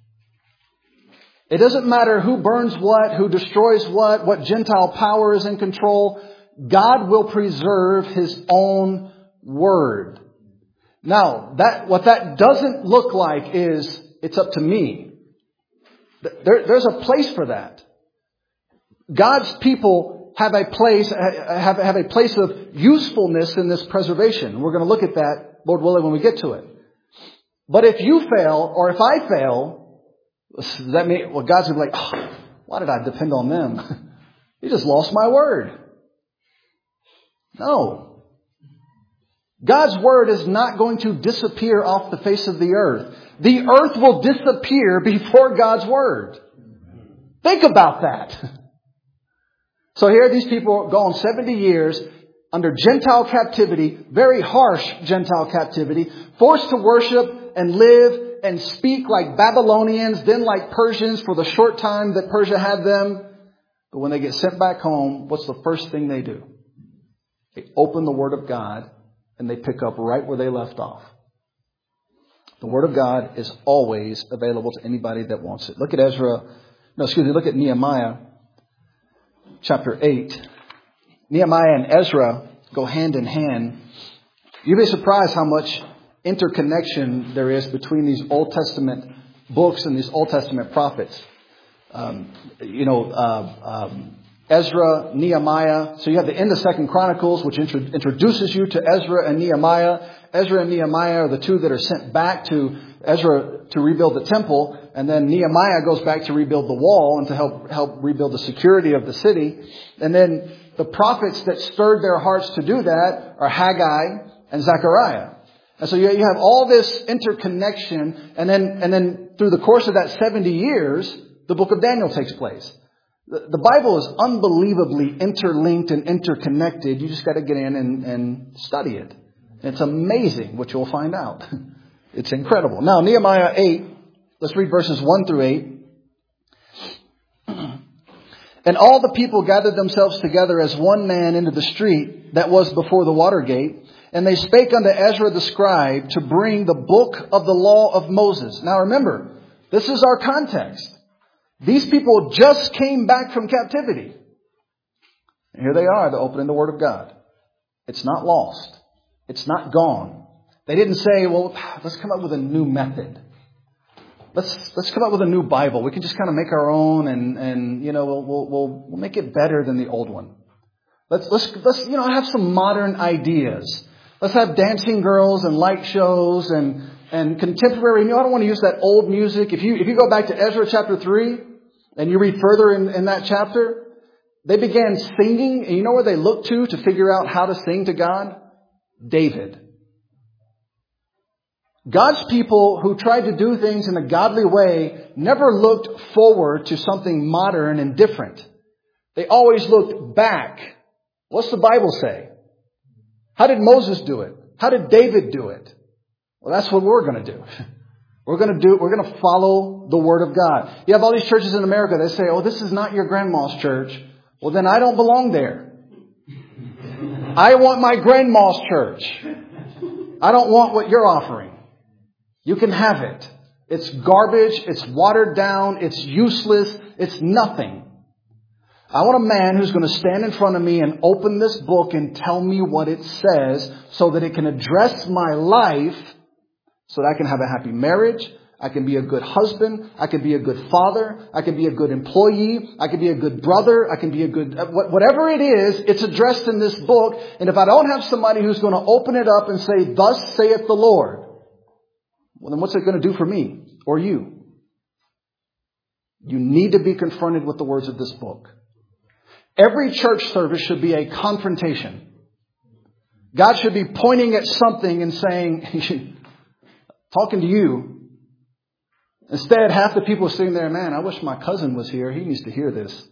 It doesn't matter who burns what, who destroys what, what Gentile power is in control. God will preserve His own Word. Now, that what that doesn't look like is it's up to me. There, there's a place for that. God's people have a place have, have a place of usefulness in this preservation. We're going to look at that, Lord willing, when we get to it. But if you fail, or if I fail, does that mean, well, God's going to be like, oh, why did I depend on them? You just lost my word. No. God's Word is not going to disappear off the face of the earth. The earth will disappear before God's Word. Think about that. So here these people go on seventy years under Gentile captivity, very harsh Gentile captivity, forced to worship and live and speak like Babylonians, then like Persians for the short time that Persia had them. But when they get sent back home, what's the first thing they do? They open the Word of God and they pick up right where they left off. The Word of God is always available to anybody that wants it. Look at Ezra, no, excuse me, look at Nehemiah chapter eight. Nehemiah and Ezra go hand in hand. You'd be surprised how much interconnection there is between these Old Testament books and these Old Testament prophets. Um, you know, uh, um, Ezra, Nehemiah. So you have the end of Second Chronicles, which intro- introduces you to Ezra and Nehemiah. Ezra and Nehemiah are the two that are sent back to Ezra to rebuild the temple, and then Nehemiah goes back to rebuild the wall and to help help rebuild the security of the city. And then the prophets that stirred their hearts to do that are Haggai and Zechariah. And so you you have all this interconnection, and then and then through the course of that seventy years, the book of Daniel takes place. The, the Bible is unbelievably interlinked and interconnected. You just got to get in and, and study it. It's amazing what you'll find out. It's incredible. Now, Nehemiah eight, let's read verses one through eight. And all the people gathered themselves together as one man into the street that was before the water gate. And they spake unto Ezra the scribe to bring the book of the law of Moses. Now remember, this is our context. These people just came back from captivity. And here they are, they're opening the Word of God. It's not lost. It's not gone. They didn't say, well, let's come up with a new method. Let's let's come up with a new Bible. We can just kind of make our own, and and you know we'll we'll we'll make it better than the old one. Let's let's let's you know have some modern ideas. Let's have dancing girls and light shows and and contemporary. You know, I don't want to use that old music. If you if you go back to Ezra chapter three and you read further in, in that chapter, they began singing. And you know where they looked to to figure out how to sing to God? David. God's people who tried to do things in a godly way never looked forward to something modern and different. They always looked back. What's the Bible say? How did Moses do it? How did David do it? Well, that's what we're going to do. We're going to do, we're going to follow the Word of God. You have all these churches in America that say, oh, this is not your grandma's church. Well, then I don't belong there. I want my grandma's church. I don't want what you're offering. You can have it. It's garbage. It's watered down. It's useless. It's nothing. I want a man who's going to stand in front of me and open this book and tell me what it says so that it can address my life so that I can have a happy marriage. I can be a good husband. I can be a good father. I can be a good employee. I can be a good brother. I can be a good, whatever it is, it's addressed in this book. And if I don't have somebody who's going to open it up and say, thus saith the Lord, well, then what's it going to do for me or you? You need to be confronted with the words of this book. Every church service should be a confrontation. God should be pointing at something and saying, talking to you. Instead, half the people are sitting there, man, I wish my cousin was here. He needs to hear this.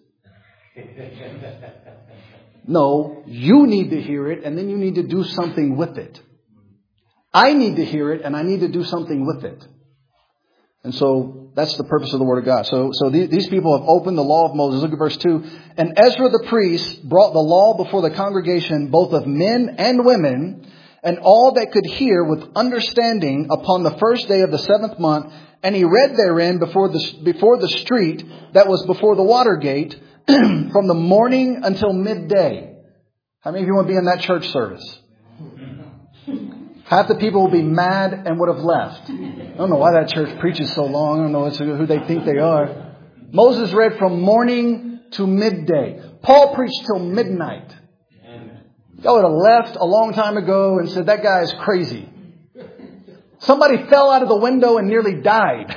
No, you need to hear it, and then you need to do something with it. I need to hear it, and I need to do something with it. And so that's the purpose of the Word of God. So, so these people have opened the law of Moses. Look at verse two. And Ezra the priest brought the law before the congregation, both of men and women, and all that could hear with understanding upon the first day of the seventh month. And he read therein before the, before the street that was before the water gate from the morning until midday. How many of you want to be in that church service? Half the people will be mad and would have left. I don't know why that church preaches so long. I don't know who they think they are. Moses read from morning to midday. Paul preached till midnight. Y'all would have left a long time ago and said, that guy is crazy. Somebody fell out of the window and nearly died.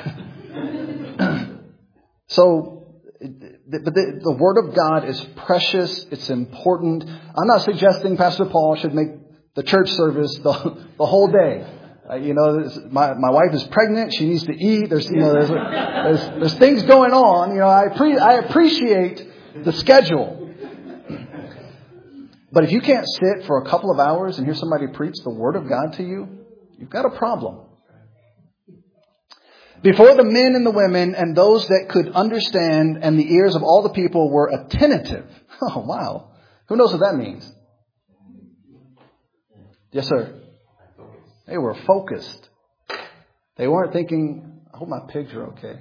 So, but the, the Word of God is precious. It's important. I'm not suggesting Pastor Paul should make the church service the, the whole day. Uh, you know, this, my my wife is pregnant. She needs to eat. There's you know there's there's, there's things going on. You know, I pre- I appreciate the schedule. But if you can't sit for a couple of hours and hear somebody preach the Word of God to you, you've got a problem. Before the men and the women and those that could understand and the ears of all the people were attentive. Oh, wow. Who knows what that means? Yes, sir. They were focused. They weren't thinking, I hope my pigs are okay.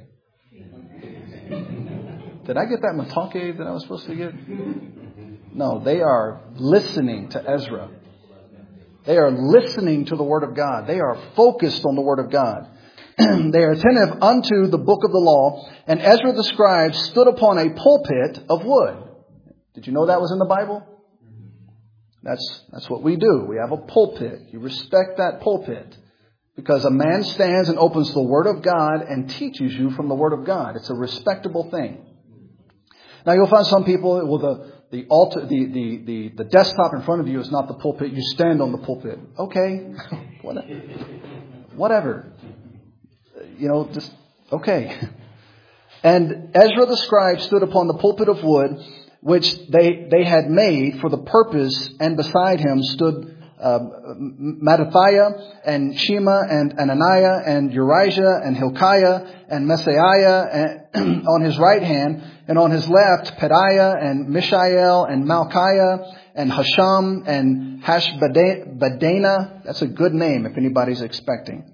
Did I get that matake that I was supposed to get? No, they are listening to Ezra. They are listening to the Word of God. They are focused on the Word of God. They are attentive unto the book of the law. And Ezra the scribe stood upon a pulpit of wood. Did you know that was in the Bible? That's that's what we do. We have a pulpit. You respect that pulpit. Because a man stands and opens the Word of God and teaches you from the Word of God. It's a respectable thing. Now you'll find some people, well, the the altar, the, the, the, the desktop in front of you is not the pulpit. You stand on the pulpit. Okay. Whatever. You know, just, okay. And Ezra the scribe stood upon the pulpit of wood, which they, they had made for the purpose, and beside him stood um, Mattathiah and Shema and Ananiah and Urijah and Hilkiah and Messiah and, on his right hand, and on his left Pedaiah and Mishael and Malchiah and Hashum and Hashbadana. That's a good name if anybody's expecting.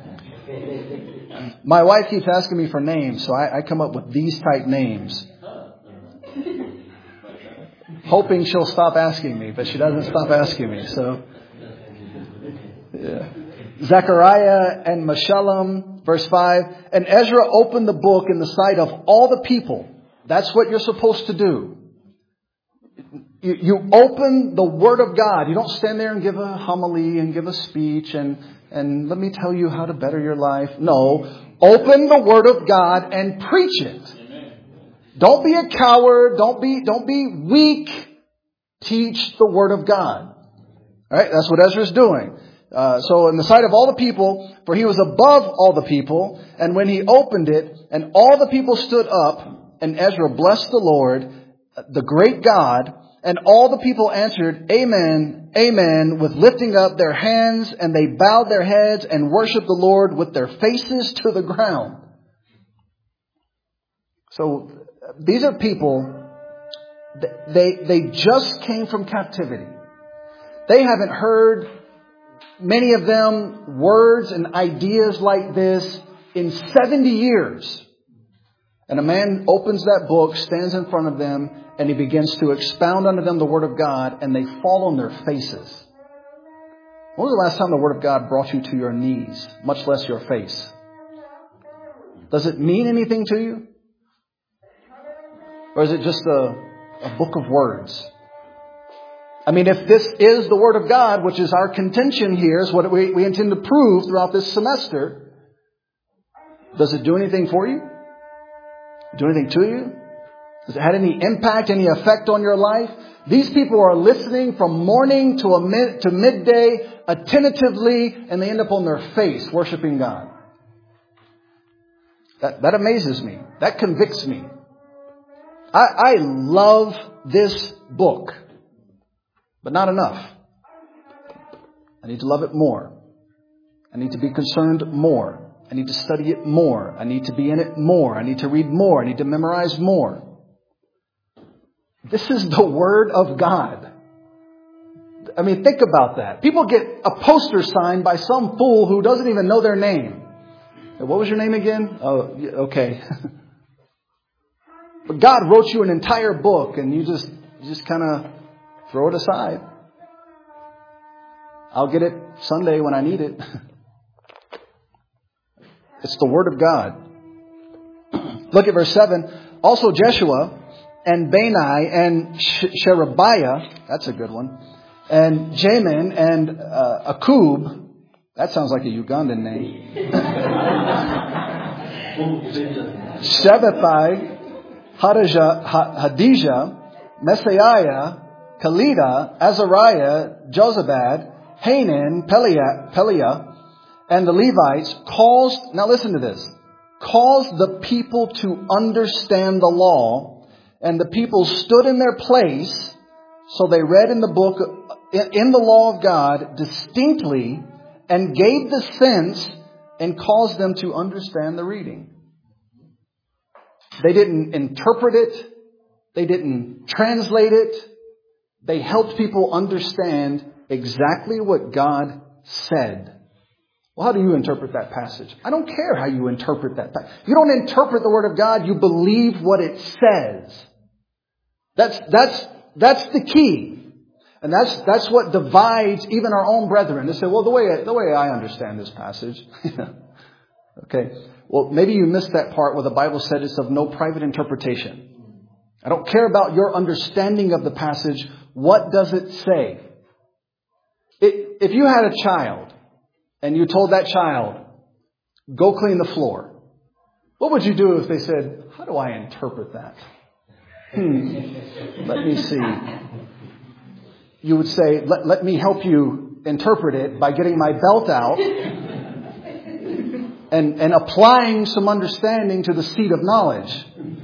My wife keeps asking me for names, so I, I come up with these type names. Hoping she'll stop asking me, but she doesn't stop asking me. So, yeah. Zechariah and Meshullam, verse five. And Ezra opened the book in the sight of all the people. That's what you're supposed to do. You, you open the Word of God. You don't stand there and give a homily and give a speech and, and let me tell you how to better your life. No. Open the Word of God and preach it. Don't be a coward. Don't be, don't be weak. Teach the Word of God. All right. That's what Ezra's doing. Uh, so in the sight of all the people, for he was above all the people. And when he opened it, and all the people stood up, and Ezra blessed the Lord, the great God, and all the people answered, Amen, Amen, with lifting up their hands, and they bowed their heads and worshiped the Lord with their faces to the ground. So these are people, they, they just came from captivity. They haven't heard, many of them, words and ideas like this in seventy years. And a man opens that book, stands in front of them, and he begins to expound unto them the Word of God, and they fall on their faces. When was the last time the Word of God brought you to your knees, much less your face? Does it mean anything to you? Or is it just a, a book of words? I mean, if this is the Word of God, which is our contention here, is what we, we intend to prove throughout this semester, does it do anything for you? Do anything to you? Has it had any impact, any effect on your life? These people are listening from morning to a mid, to midday, attentively, and they end up on their face worshiping God. That, that amazes me. That convicts me. I, I love this book, but not enough. I need to love it more. I need to be concerned more. I need to study it more. I need to be in it more. I need to read more. I need to memorize more. This is the Word of God. I mean, think about that. People get a poster signed by some fool who doesn't even know their name. What was your name again? Oh, okay. But God wrote you an entire book and you just, you just kind of throw it aside. I'll get it Sunday when I need it. It's the Word of God. Look at verse seven. Also Jeshua and Bani and Sherebiah, that's a good one, and Jamin and uh, Akub, that sounds like a Ugandan name. Shabbatai, Hadijah, Messiah, Kalida, Azariah, Jozabad, Hanan, Peliah, Peliah, and the Levites caused, now listen to this, caused the people to understand the law, and the people stood in their place, so they read in the book, in the law of God distinctly, and gave the sense and caused them to understand the reading. They didn't interpret it. They didn't translate it. They helped people understand exactly what God said. Well, how do you interpret that passage? I don't care how you interpret that passage. You don't interpret the Word of God. You believe what it says. That's, that's, that's the key. And that's, that's what divides even our own brethren. They say, well, the way, the way I understand this passage. Okay. Well, maybe you missed that part where the Bible said it's of no private interpretation. I don't care about your understanding of the passage. What does it say? It, if you had a child and you told that child, go clean the floor, what would you do if they said, how do I interpret that? Hmm. Let me see. You would say, let, let me help you interpret it by getting my belt out and, and applying some understanding to the seat of knowledge.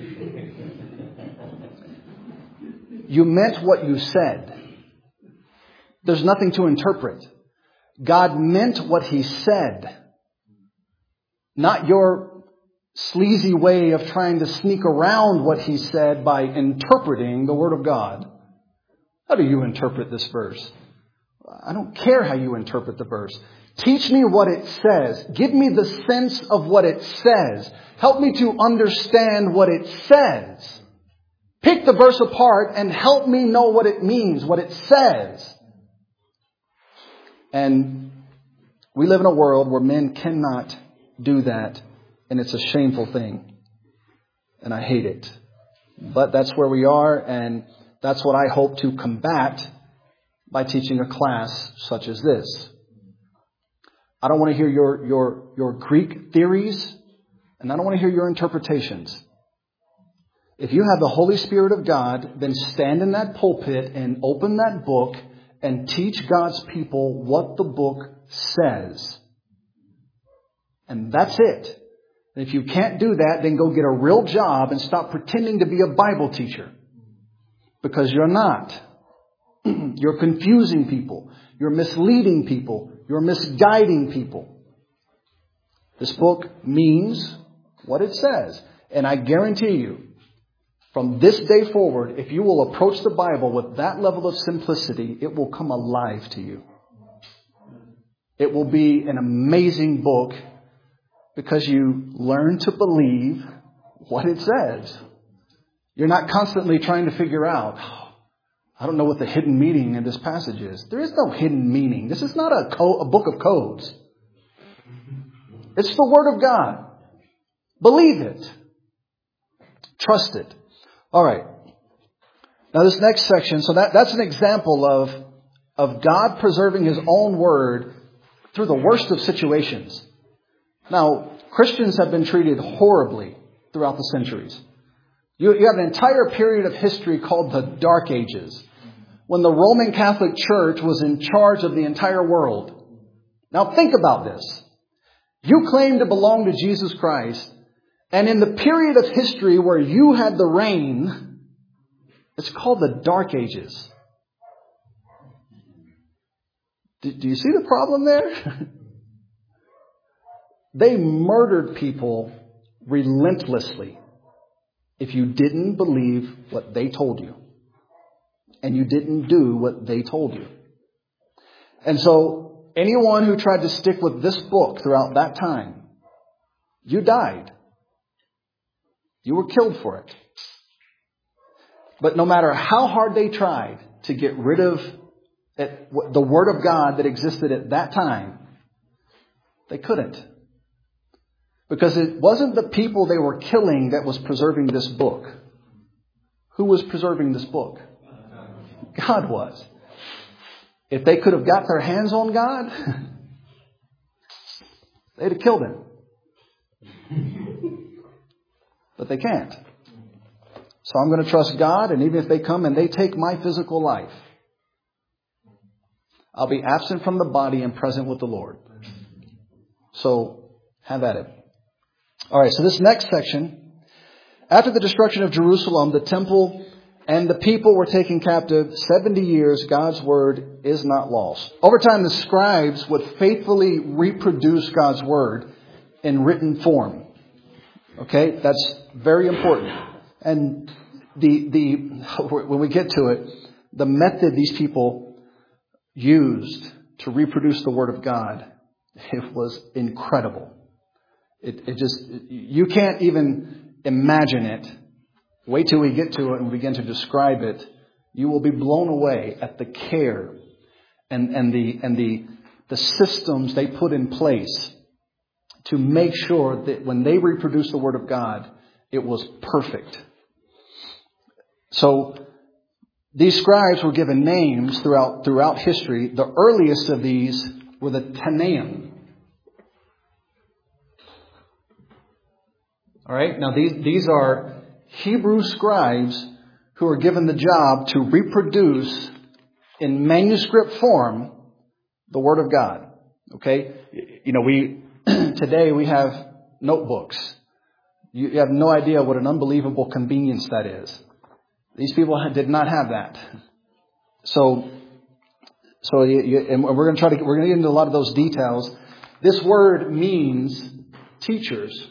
You meant what you said. There's nothing to interpret. God meant what He said. Not your sleazy way of trying to sneak around what He said by interpreting the Word of God. How do you interpret this verse? I don't care how you interpret the verse. Teach me what it says. Give me the sense of what it says. Help me to understand what it says. Pick the verse apart and help me know what it means, what it says. And we live in a world where men cannot do that, and it's a shameful thing. And I hate it. But that's where we are, and that's what I hope to combat by teaching a class such as this. I don't want to hear your, your, your Greek theories, and I don't want to hear your interpretations. If you have the Holy Spirit of God, then stand in that pulpit and open that book and teach God's people what the book says. And that's it. And if you can't do that, then go get a real job and stop pretending to be a Bible teacher. Because you're not. You're confusing people. You're misleading people. You're misguiding people. This book means what it says. And I guarantee you, from this day forward, if you will approach the Bible with that level of simplicity, it will come alive to you. It will be an amazing book because you learn to believe what it says. You're not constantly trying to figure out, oh, I don't know what the hidden meaning in this passage is. There is no hidden meaning. This is not a, co- a book of codes. It's the Word of God. Believe it. Trust it. All right. Now this next section, so that, that's an example of, of God preserving His own Word through the worst of situations. Now, Christians have been treated horribly throughout the centuries. You, you have an entire period of history called the Dark Ages, when the Roman Catholic Church was in charge of the entire world. Now think about this. You claim to belong to Jesus Christ, and in the period of history where you had the reign, it's called the Dark Ages. Do, do you see the problem there? They murdered people relentlessly if you didn't believe what they told you. And you didn't do what they told you. And so anyone who tried to stick with this book throughout that time, you died. You were killed for it. But no matter how hard they tried to get rid of it, the Word of God that existed at that time, they couldn't. Because it wasn't the people they were killing that was preserving this book. Who was preserving this book? God was. If they could have got their hands on God, they'd have killed Him. But they can't. So I'm going to trust God, and even if they come and they take my physical life, I'll be absent from the body and present with the Lord. So, have at it. All right, so this next section, after the destruction of Jerusalem, the temple and the people were taken captive seventy years, God's word is not lost. Over time, the scribes would faithfully reproduce God's word in written form. Okay, that's very important. And the the when we get to it, the method these people used to reproduce the word of God, it was incredible. It, it just, you can't even imagine it. Wait till we get to it and begin to describe it. You will be blown away at the care and, and the and the the systems they put in place to make sure that when they reproduced the Word of God, it was perfect. So these scribes were given names throughout throughout history. The earliest of these were the Tannaim. All right. Now these these are Hebrew scribes who are given the job to reproduce in manuscript form the Word of God. Okay. You know, we today we have notebooks. You have no idea what an unbelievable convenience that is. These people did not have that. So, so you, you, and we're going to try to we're going to get into a lot of those details. This word means teachers.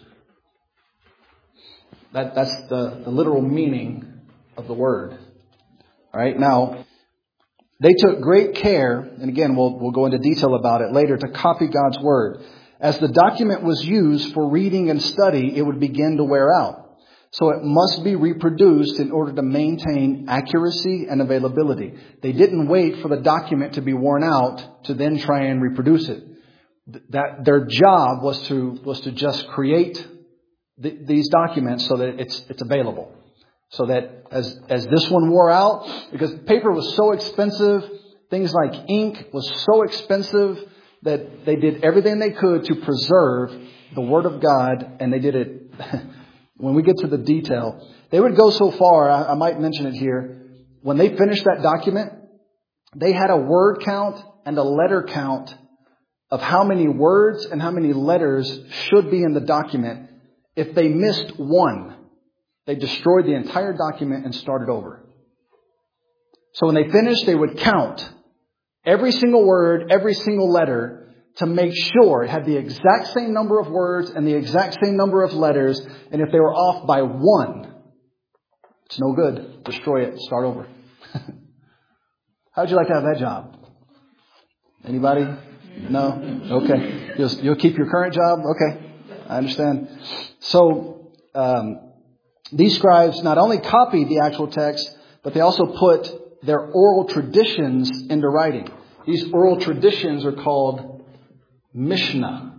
That that's the, the literal meaning of the word. All right. Now, they took great care, and again, we'll we'll go into detail about it later, to copy God's word. As the document was used for reading and study, it would begin to wear out. So it must be reproduced in order to maintain accuracy and availability. They didn't wait for the document to be worn out to then try and reproduce it. That their job was to was to just create th- these documents so that it's it's available. So that as as this one wore out, because paper was so expensive, things like ink was so expensive that they did everything they could to preserve the Word of God, and they did it. When we get to the detail, they would go so far, I, I might mention it here, when they finished that document, they had a word count and a letter count of how many words and how many letters should be in the document. If they missed one, they destroyed the entire document and started over. So when they finished, they would count every single word, every single letter, to make sure it had the exact same number of words and the exact same number of letters. And if they were off by one, it's no good. Destroy it. Start over. How would you like to have that job? Anybody? No? Okay. You'll, you'll keep your current job? Okay. I understand. So, um, these scribes not only copied the actual text, but they also put their oral traditions into writing. These oral traditions are called Mishnah.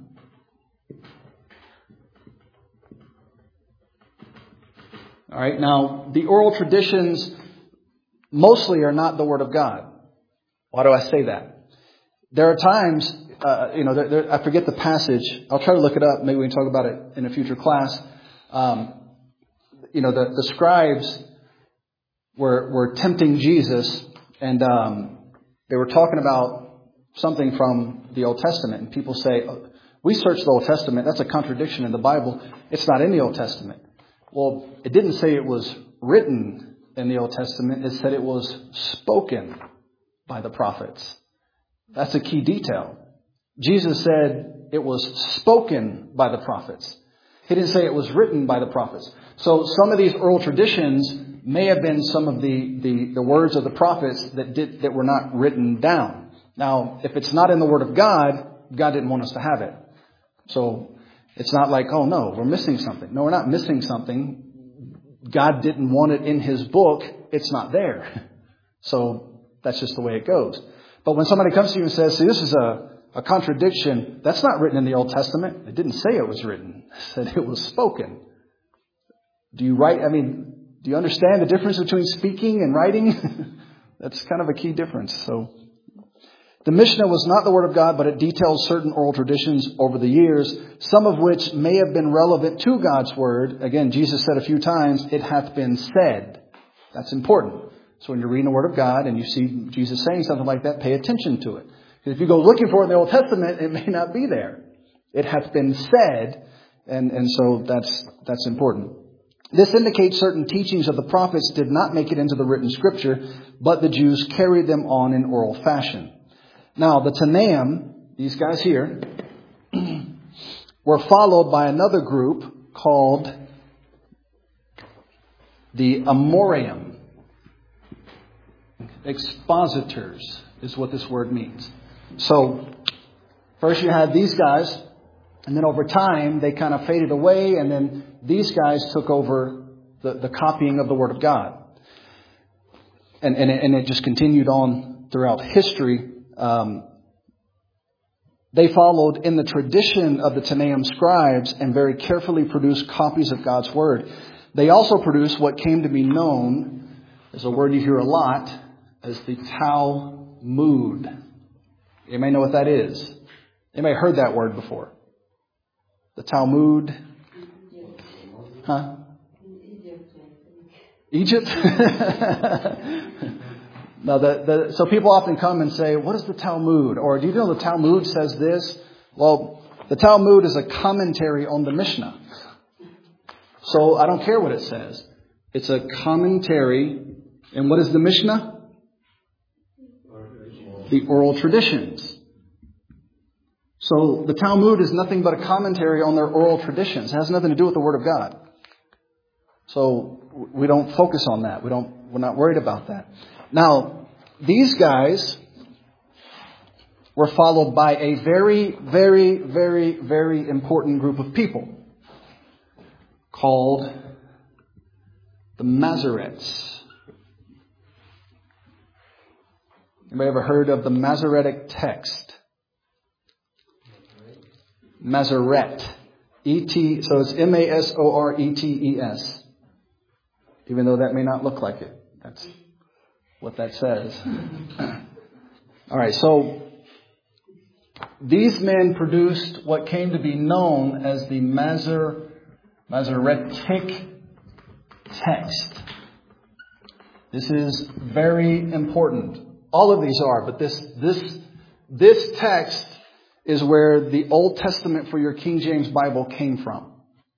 All right. Now, the oral traditions mostly are not the Word of God. Why do I say that? There are times, uh, you know, there, there, I forget the passage. I'll try to look it up. Maybe we can talk about it in a future class. Um, you know, the, the scribes were were tempting Jesus, and um, they were talking about something from the Old Testament. And people say, oh, we searched the Old Testament. That's a contradiction in the Bible. It's not in the Old Testament. Well, it didn't say it was written in the Old Testament. It said it was spoken by the prophets. That's a key detail. Jesus said it was spoken by the prophets. He didn't say it was written by the prophets. So some of these oral traditions may have been some of the, the, the words of the prophets that did that were not written down. Now, if it's not in the Word of God, God didn't want us to have it. So it's not like, oh no, we're missing something. No, we're not missing something. God didn't want it in His book. It's not there. So that's just the way it goes. But when somebody comes to you and says, see, this is a, a contradiction, that's not written in the Old Testament. It didn't say it was written. It said it was spoken. Do you write? I mean, do you understand the difference between speaking and writing? That's kind of a key difference. So the Mishnah was not the Word of God, but it details certain oral traditions over the years, some of which may have been relevant to God's Word. Again, Jesus said a few times, it hath been said. That's important. So when you're reading the Word of God and you see Jesus saying something like that, pay attention to it. Because if you go looking for it in the Old Testament, it may not be there. It hath been said, and, and so that's that's important. This indicates certain teachings of the prophets did not make it into the written Scripture, but the Jews carried them on in oral fashion. Now, the Tannaim, these guys here, were followed by another group called the Amoraim. Expositors is what this word means. So, first you had these guys, and then over time they kind of faded away, and then these guys took over the, the copying of the Word of God. And, and, it, and it just continued on throughout history. Um, they followed in the tradition of the Tannaim scribes and very carefully produced copies of God's Word. They also produced what came to be known, as a word you hear a lot, as the Talmud. You may know what that is. You may have heard that word before. The Talmud. Huh? Egypt? No, the, the, so people often come and say, what is the Talmud? Or do you know the Talmud says this? Well, the Talmud is a commentary on the Mishnah. So I don't care what it says. It's a commentary. And what is the Mishnah? The oral traditions. So the Talmud is nothing but a commentary on their oral traditions. It has nothing to do with the Word of God. So we don't focus on that. We don't, we're not worried about that. Now, these guys were followed by a very, very, very, very important group of people called the Masoretes. Anybody ever heard of the Masoretic text? Masoret. E T, so it's M A S O R E T E S. Even though that may not look like it. That's what that says. All right, so these men produced what came to be known as the Masor, Masoretic text. This is very important. All of these are, but this this this text is where the Old Testament for your King James Bible came from.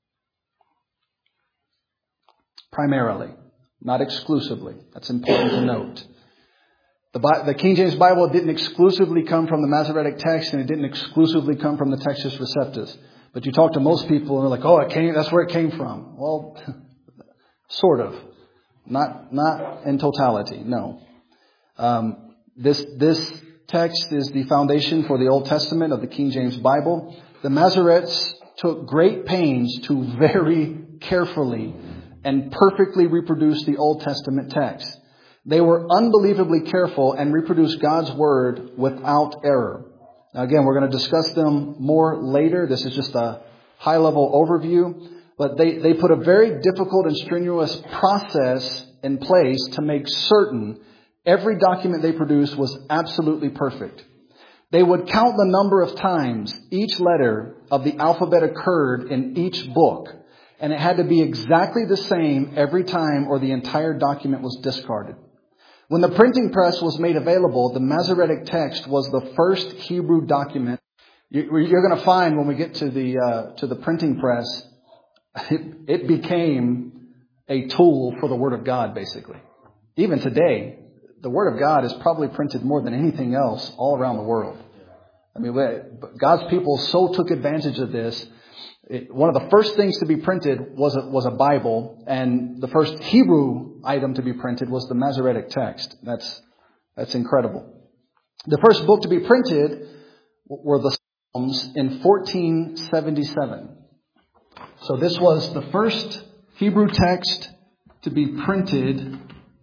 Primarily, not exclusively. That's important to note. The, the King James Bible didn't exclusively come from the Masoretic text, and it didn't exclusively come from the Textus Receptus. But you talk to most people, and they're like, "Oh, it came. That's where it came from." Well, sort of, not not in totality. No. Um, this this text is the foundation for the Old Testament of the King James Bible. The Masoretes took great pains to very carefully and perfectly reproduce the Old Testament text. They were unbelievably careful and reproduced God's Word without error. Now again, we're going to discuss them more later. This is just a high-level overview. But they, they put a very difficult and strenuous process in place to make certain every document they produced was absolutely perfect. They would count the number of times each letter of the alphabet occurred in each book. And it had to be exactly the same every time or the entire document was discarded. When the printing press was made available, the Masoretic text was the first Hebrew document. You're going to find when we get to the uh, to the printing press, it, it became a tool for the Word of God, basically. Even today, the Word of God is probably printed more than anything else all around the world. I mean, God's people so took advantage of this. It, one of the first things to be printed was a, was a Bible, and the first Hebrew item to be printed was the Masoretic text. That's that's incredible. The first book to be printed were the Psalms in fourteen seventy-seven. So this was the first Hebrew text to be printed.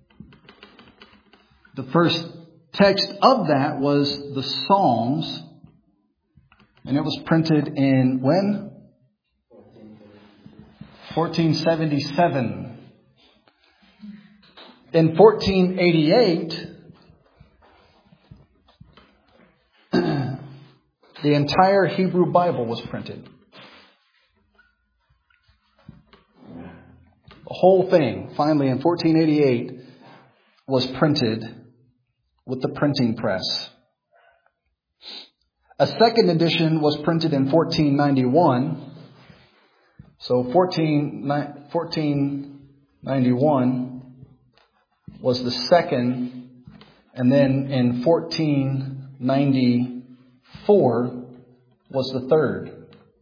The first text of that was the Psalms, and it was printed in when? fourteen seventy-seven. In fourteen eighty-eight, the entire Hebrew Bible was printed. The whole thing, finally, in fourteen eighty-eight, was printed with the printing press. A second edition was printed in fourteen ninety-one. So fourteen ninety-one was the second, and then in fourteen ninety-four was the third.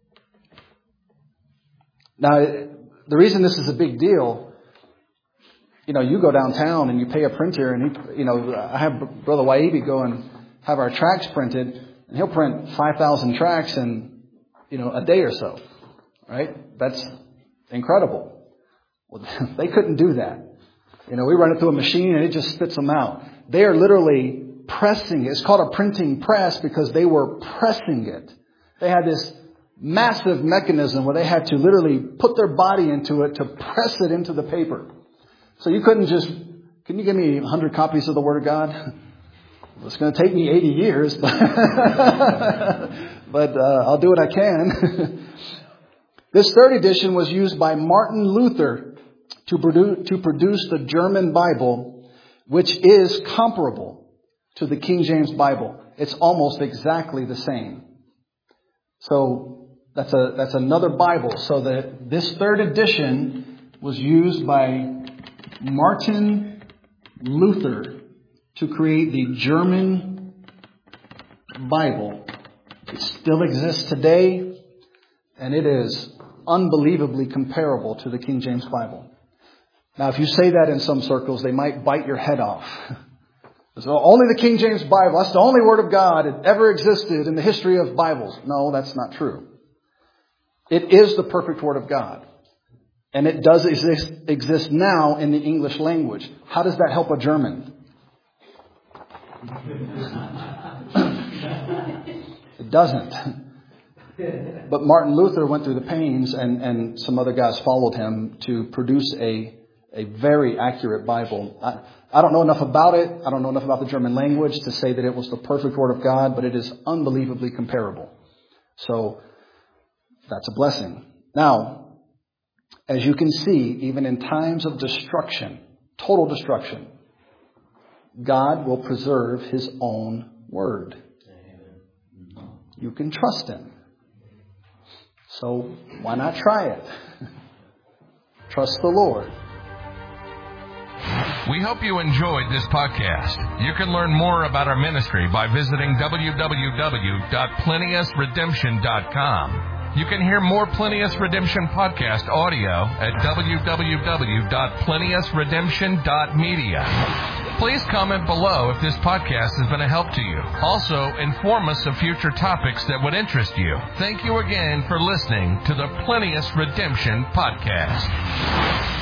Now, the reason this is a big deal, you know, you go downtown and you pay a printer, and he, you know, I have Brother Waibi go and have our tracts printed, and he'll print five thousand tracts in, you know, a day or so, right? That's incredible. Well, they couldn't do that. You know, we run it through a machine and it just spits them out. They are literally pressing it. It's called a printing press because they were pressing it. They had this massive mechanism where they had to literally put their body into it to press it into the paper. So you couldn't just, can you give me one hundred copies of the Word of God? It's going to take me eighty years, but, but uh, I'll do what I can. This third edition was used by Martin Luther to produce, to produce the German Bible, which is comparable to the King James Bible. It's almost exactly the same. So that's a that's another Bible. So that this third edition was used by Martin Luther to create the German Bible. It still exists today, and it is unbelievably comparable to the King James Bible. Now, if you say that in some circles, they might bite your head off. So only the King James Bible, that's the only Word of God that ever existed in the history of Bibles. No, that's not true. It is the perfect Word of God. And it does exist, exist now in the English language. How does that help a German? It doesn't. But Martin Luther went through the pains, and, and some other guys followed him to produce a, a very accurate Bible. I, I don't know enough about it. I don't know enough about the German language to say that it was the perfect Word of God, but it is unbelievably comparable. So that's a blessing. Now, as you can see, even in times of destruction, total destruction, God will preserve His own Word. You can trust Him. So why not try it? Trust the Lord. We hope you enjoyed this podcast. You can learn more about our ministry by visiting w w w dot plenius redemption dot com. You can hear more Plenius Redemption podcast audio at w w w dot plenius redemption dot media. Please comment below if this podcast has been a help to you. Also, inform us of future topics that would interest you. Thank you again for listening to the Plenius Redemption podcast.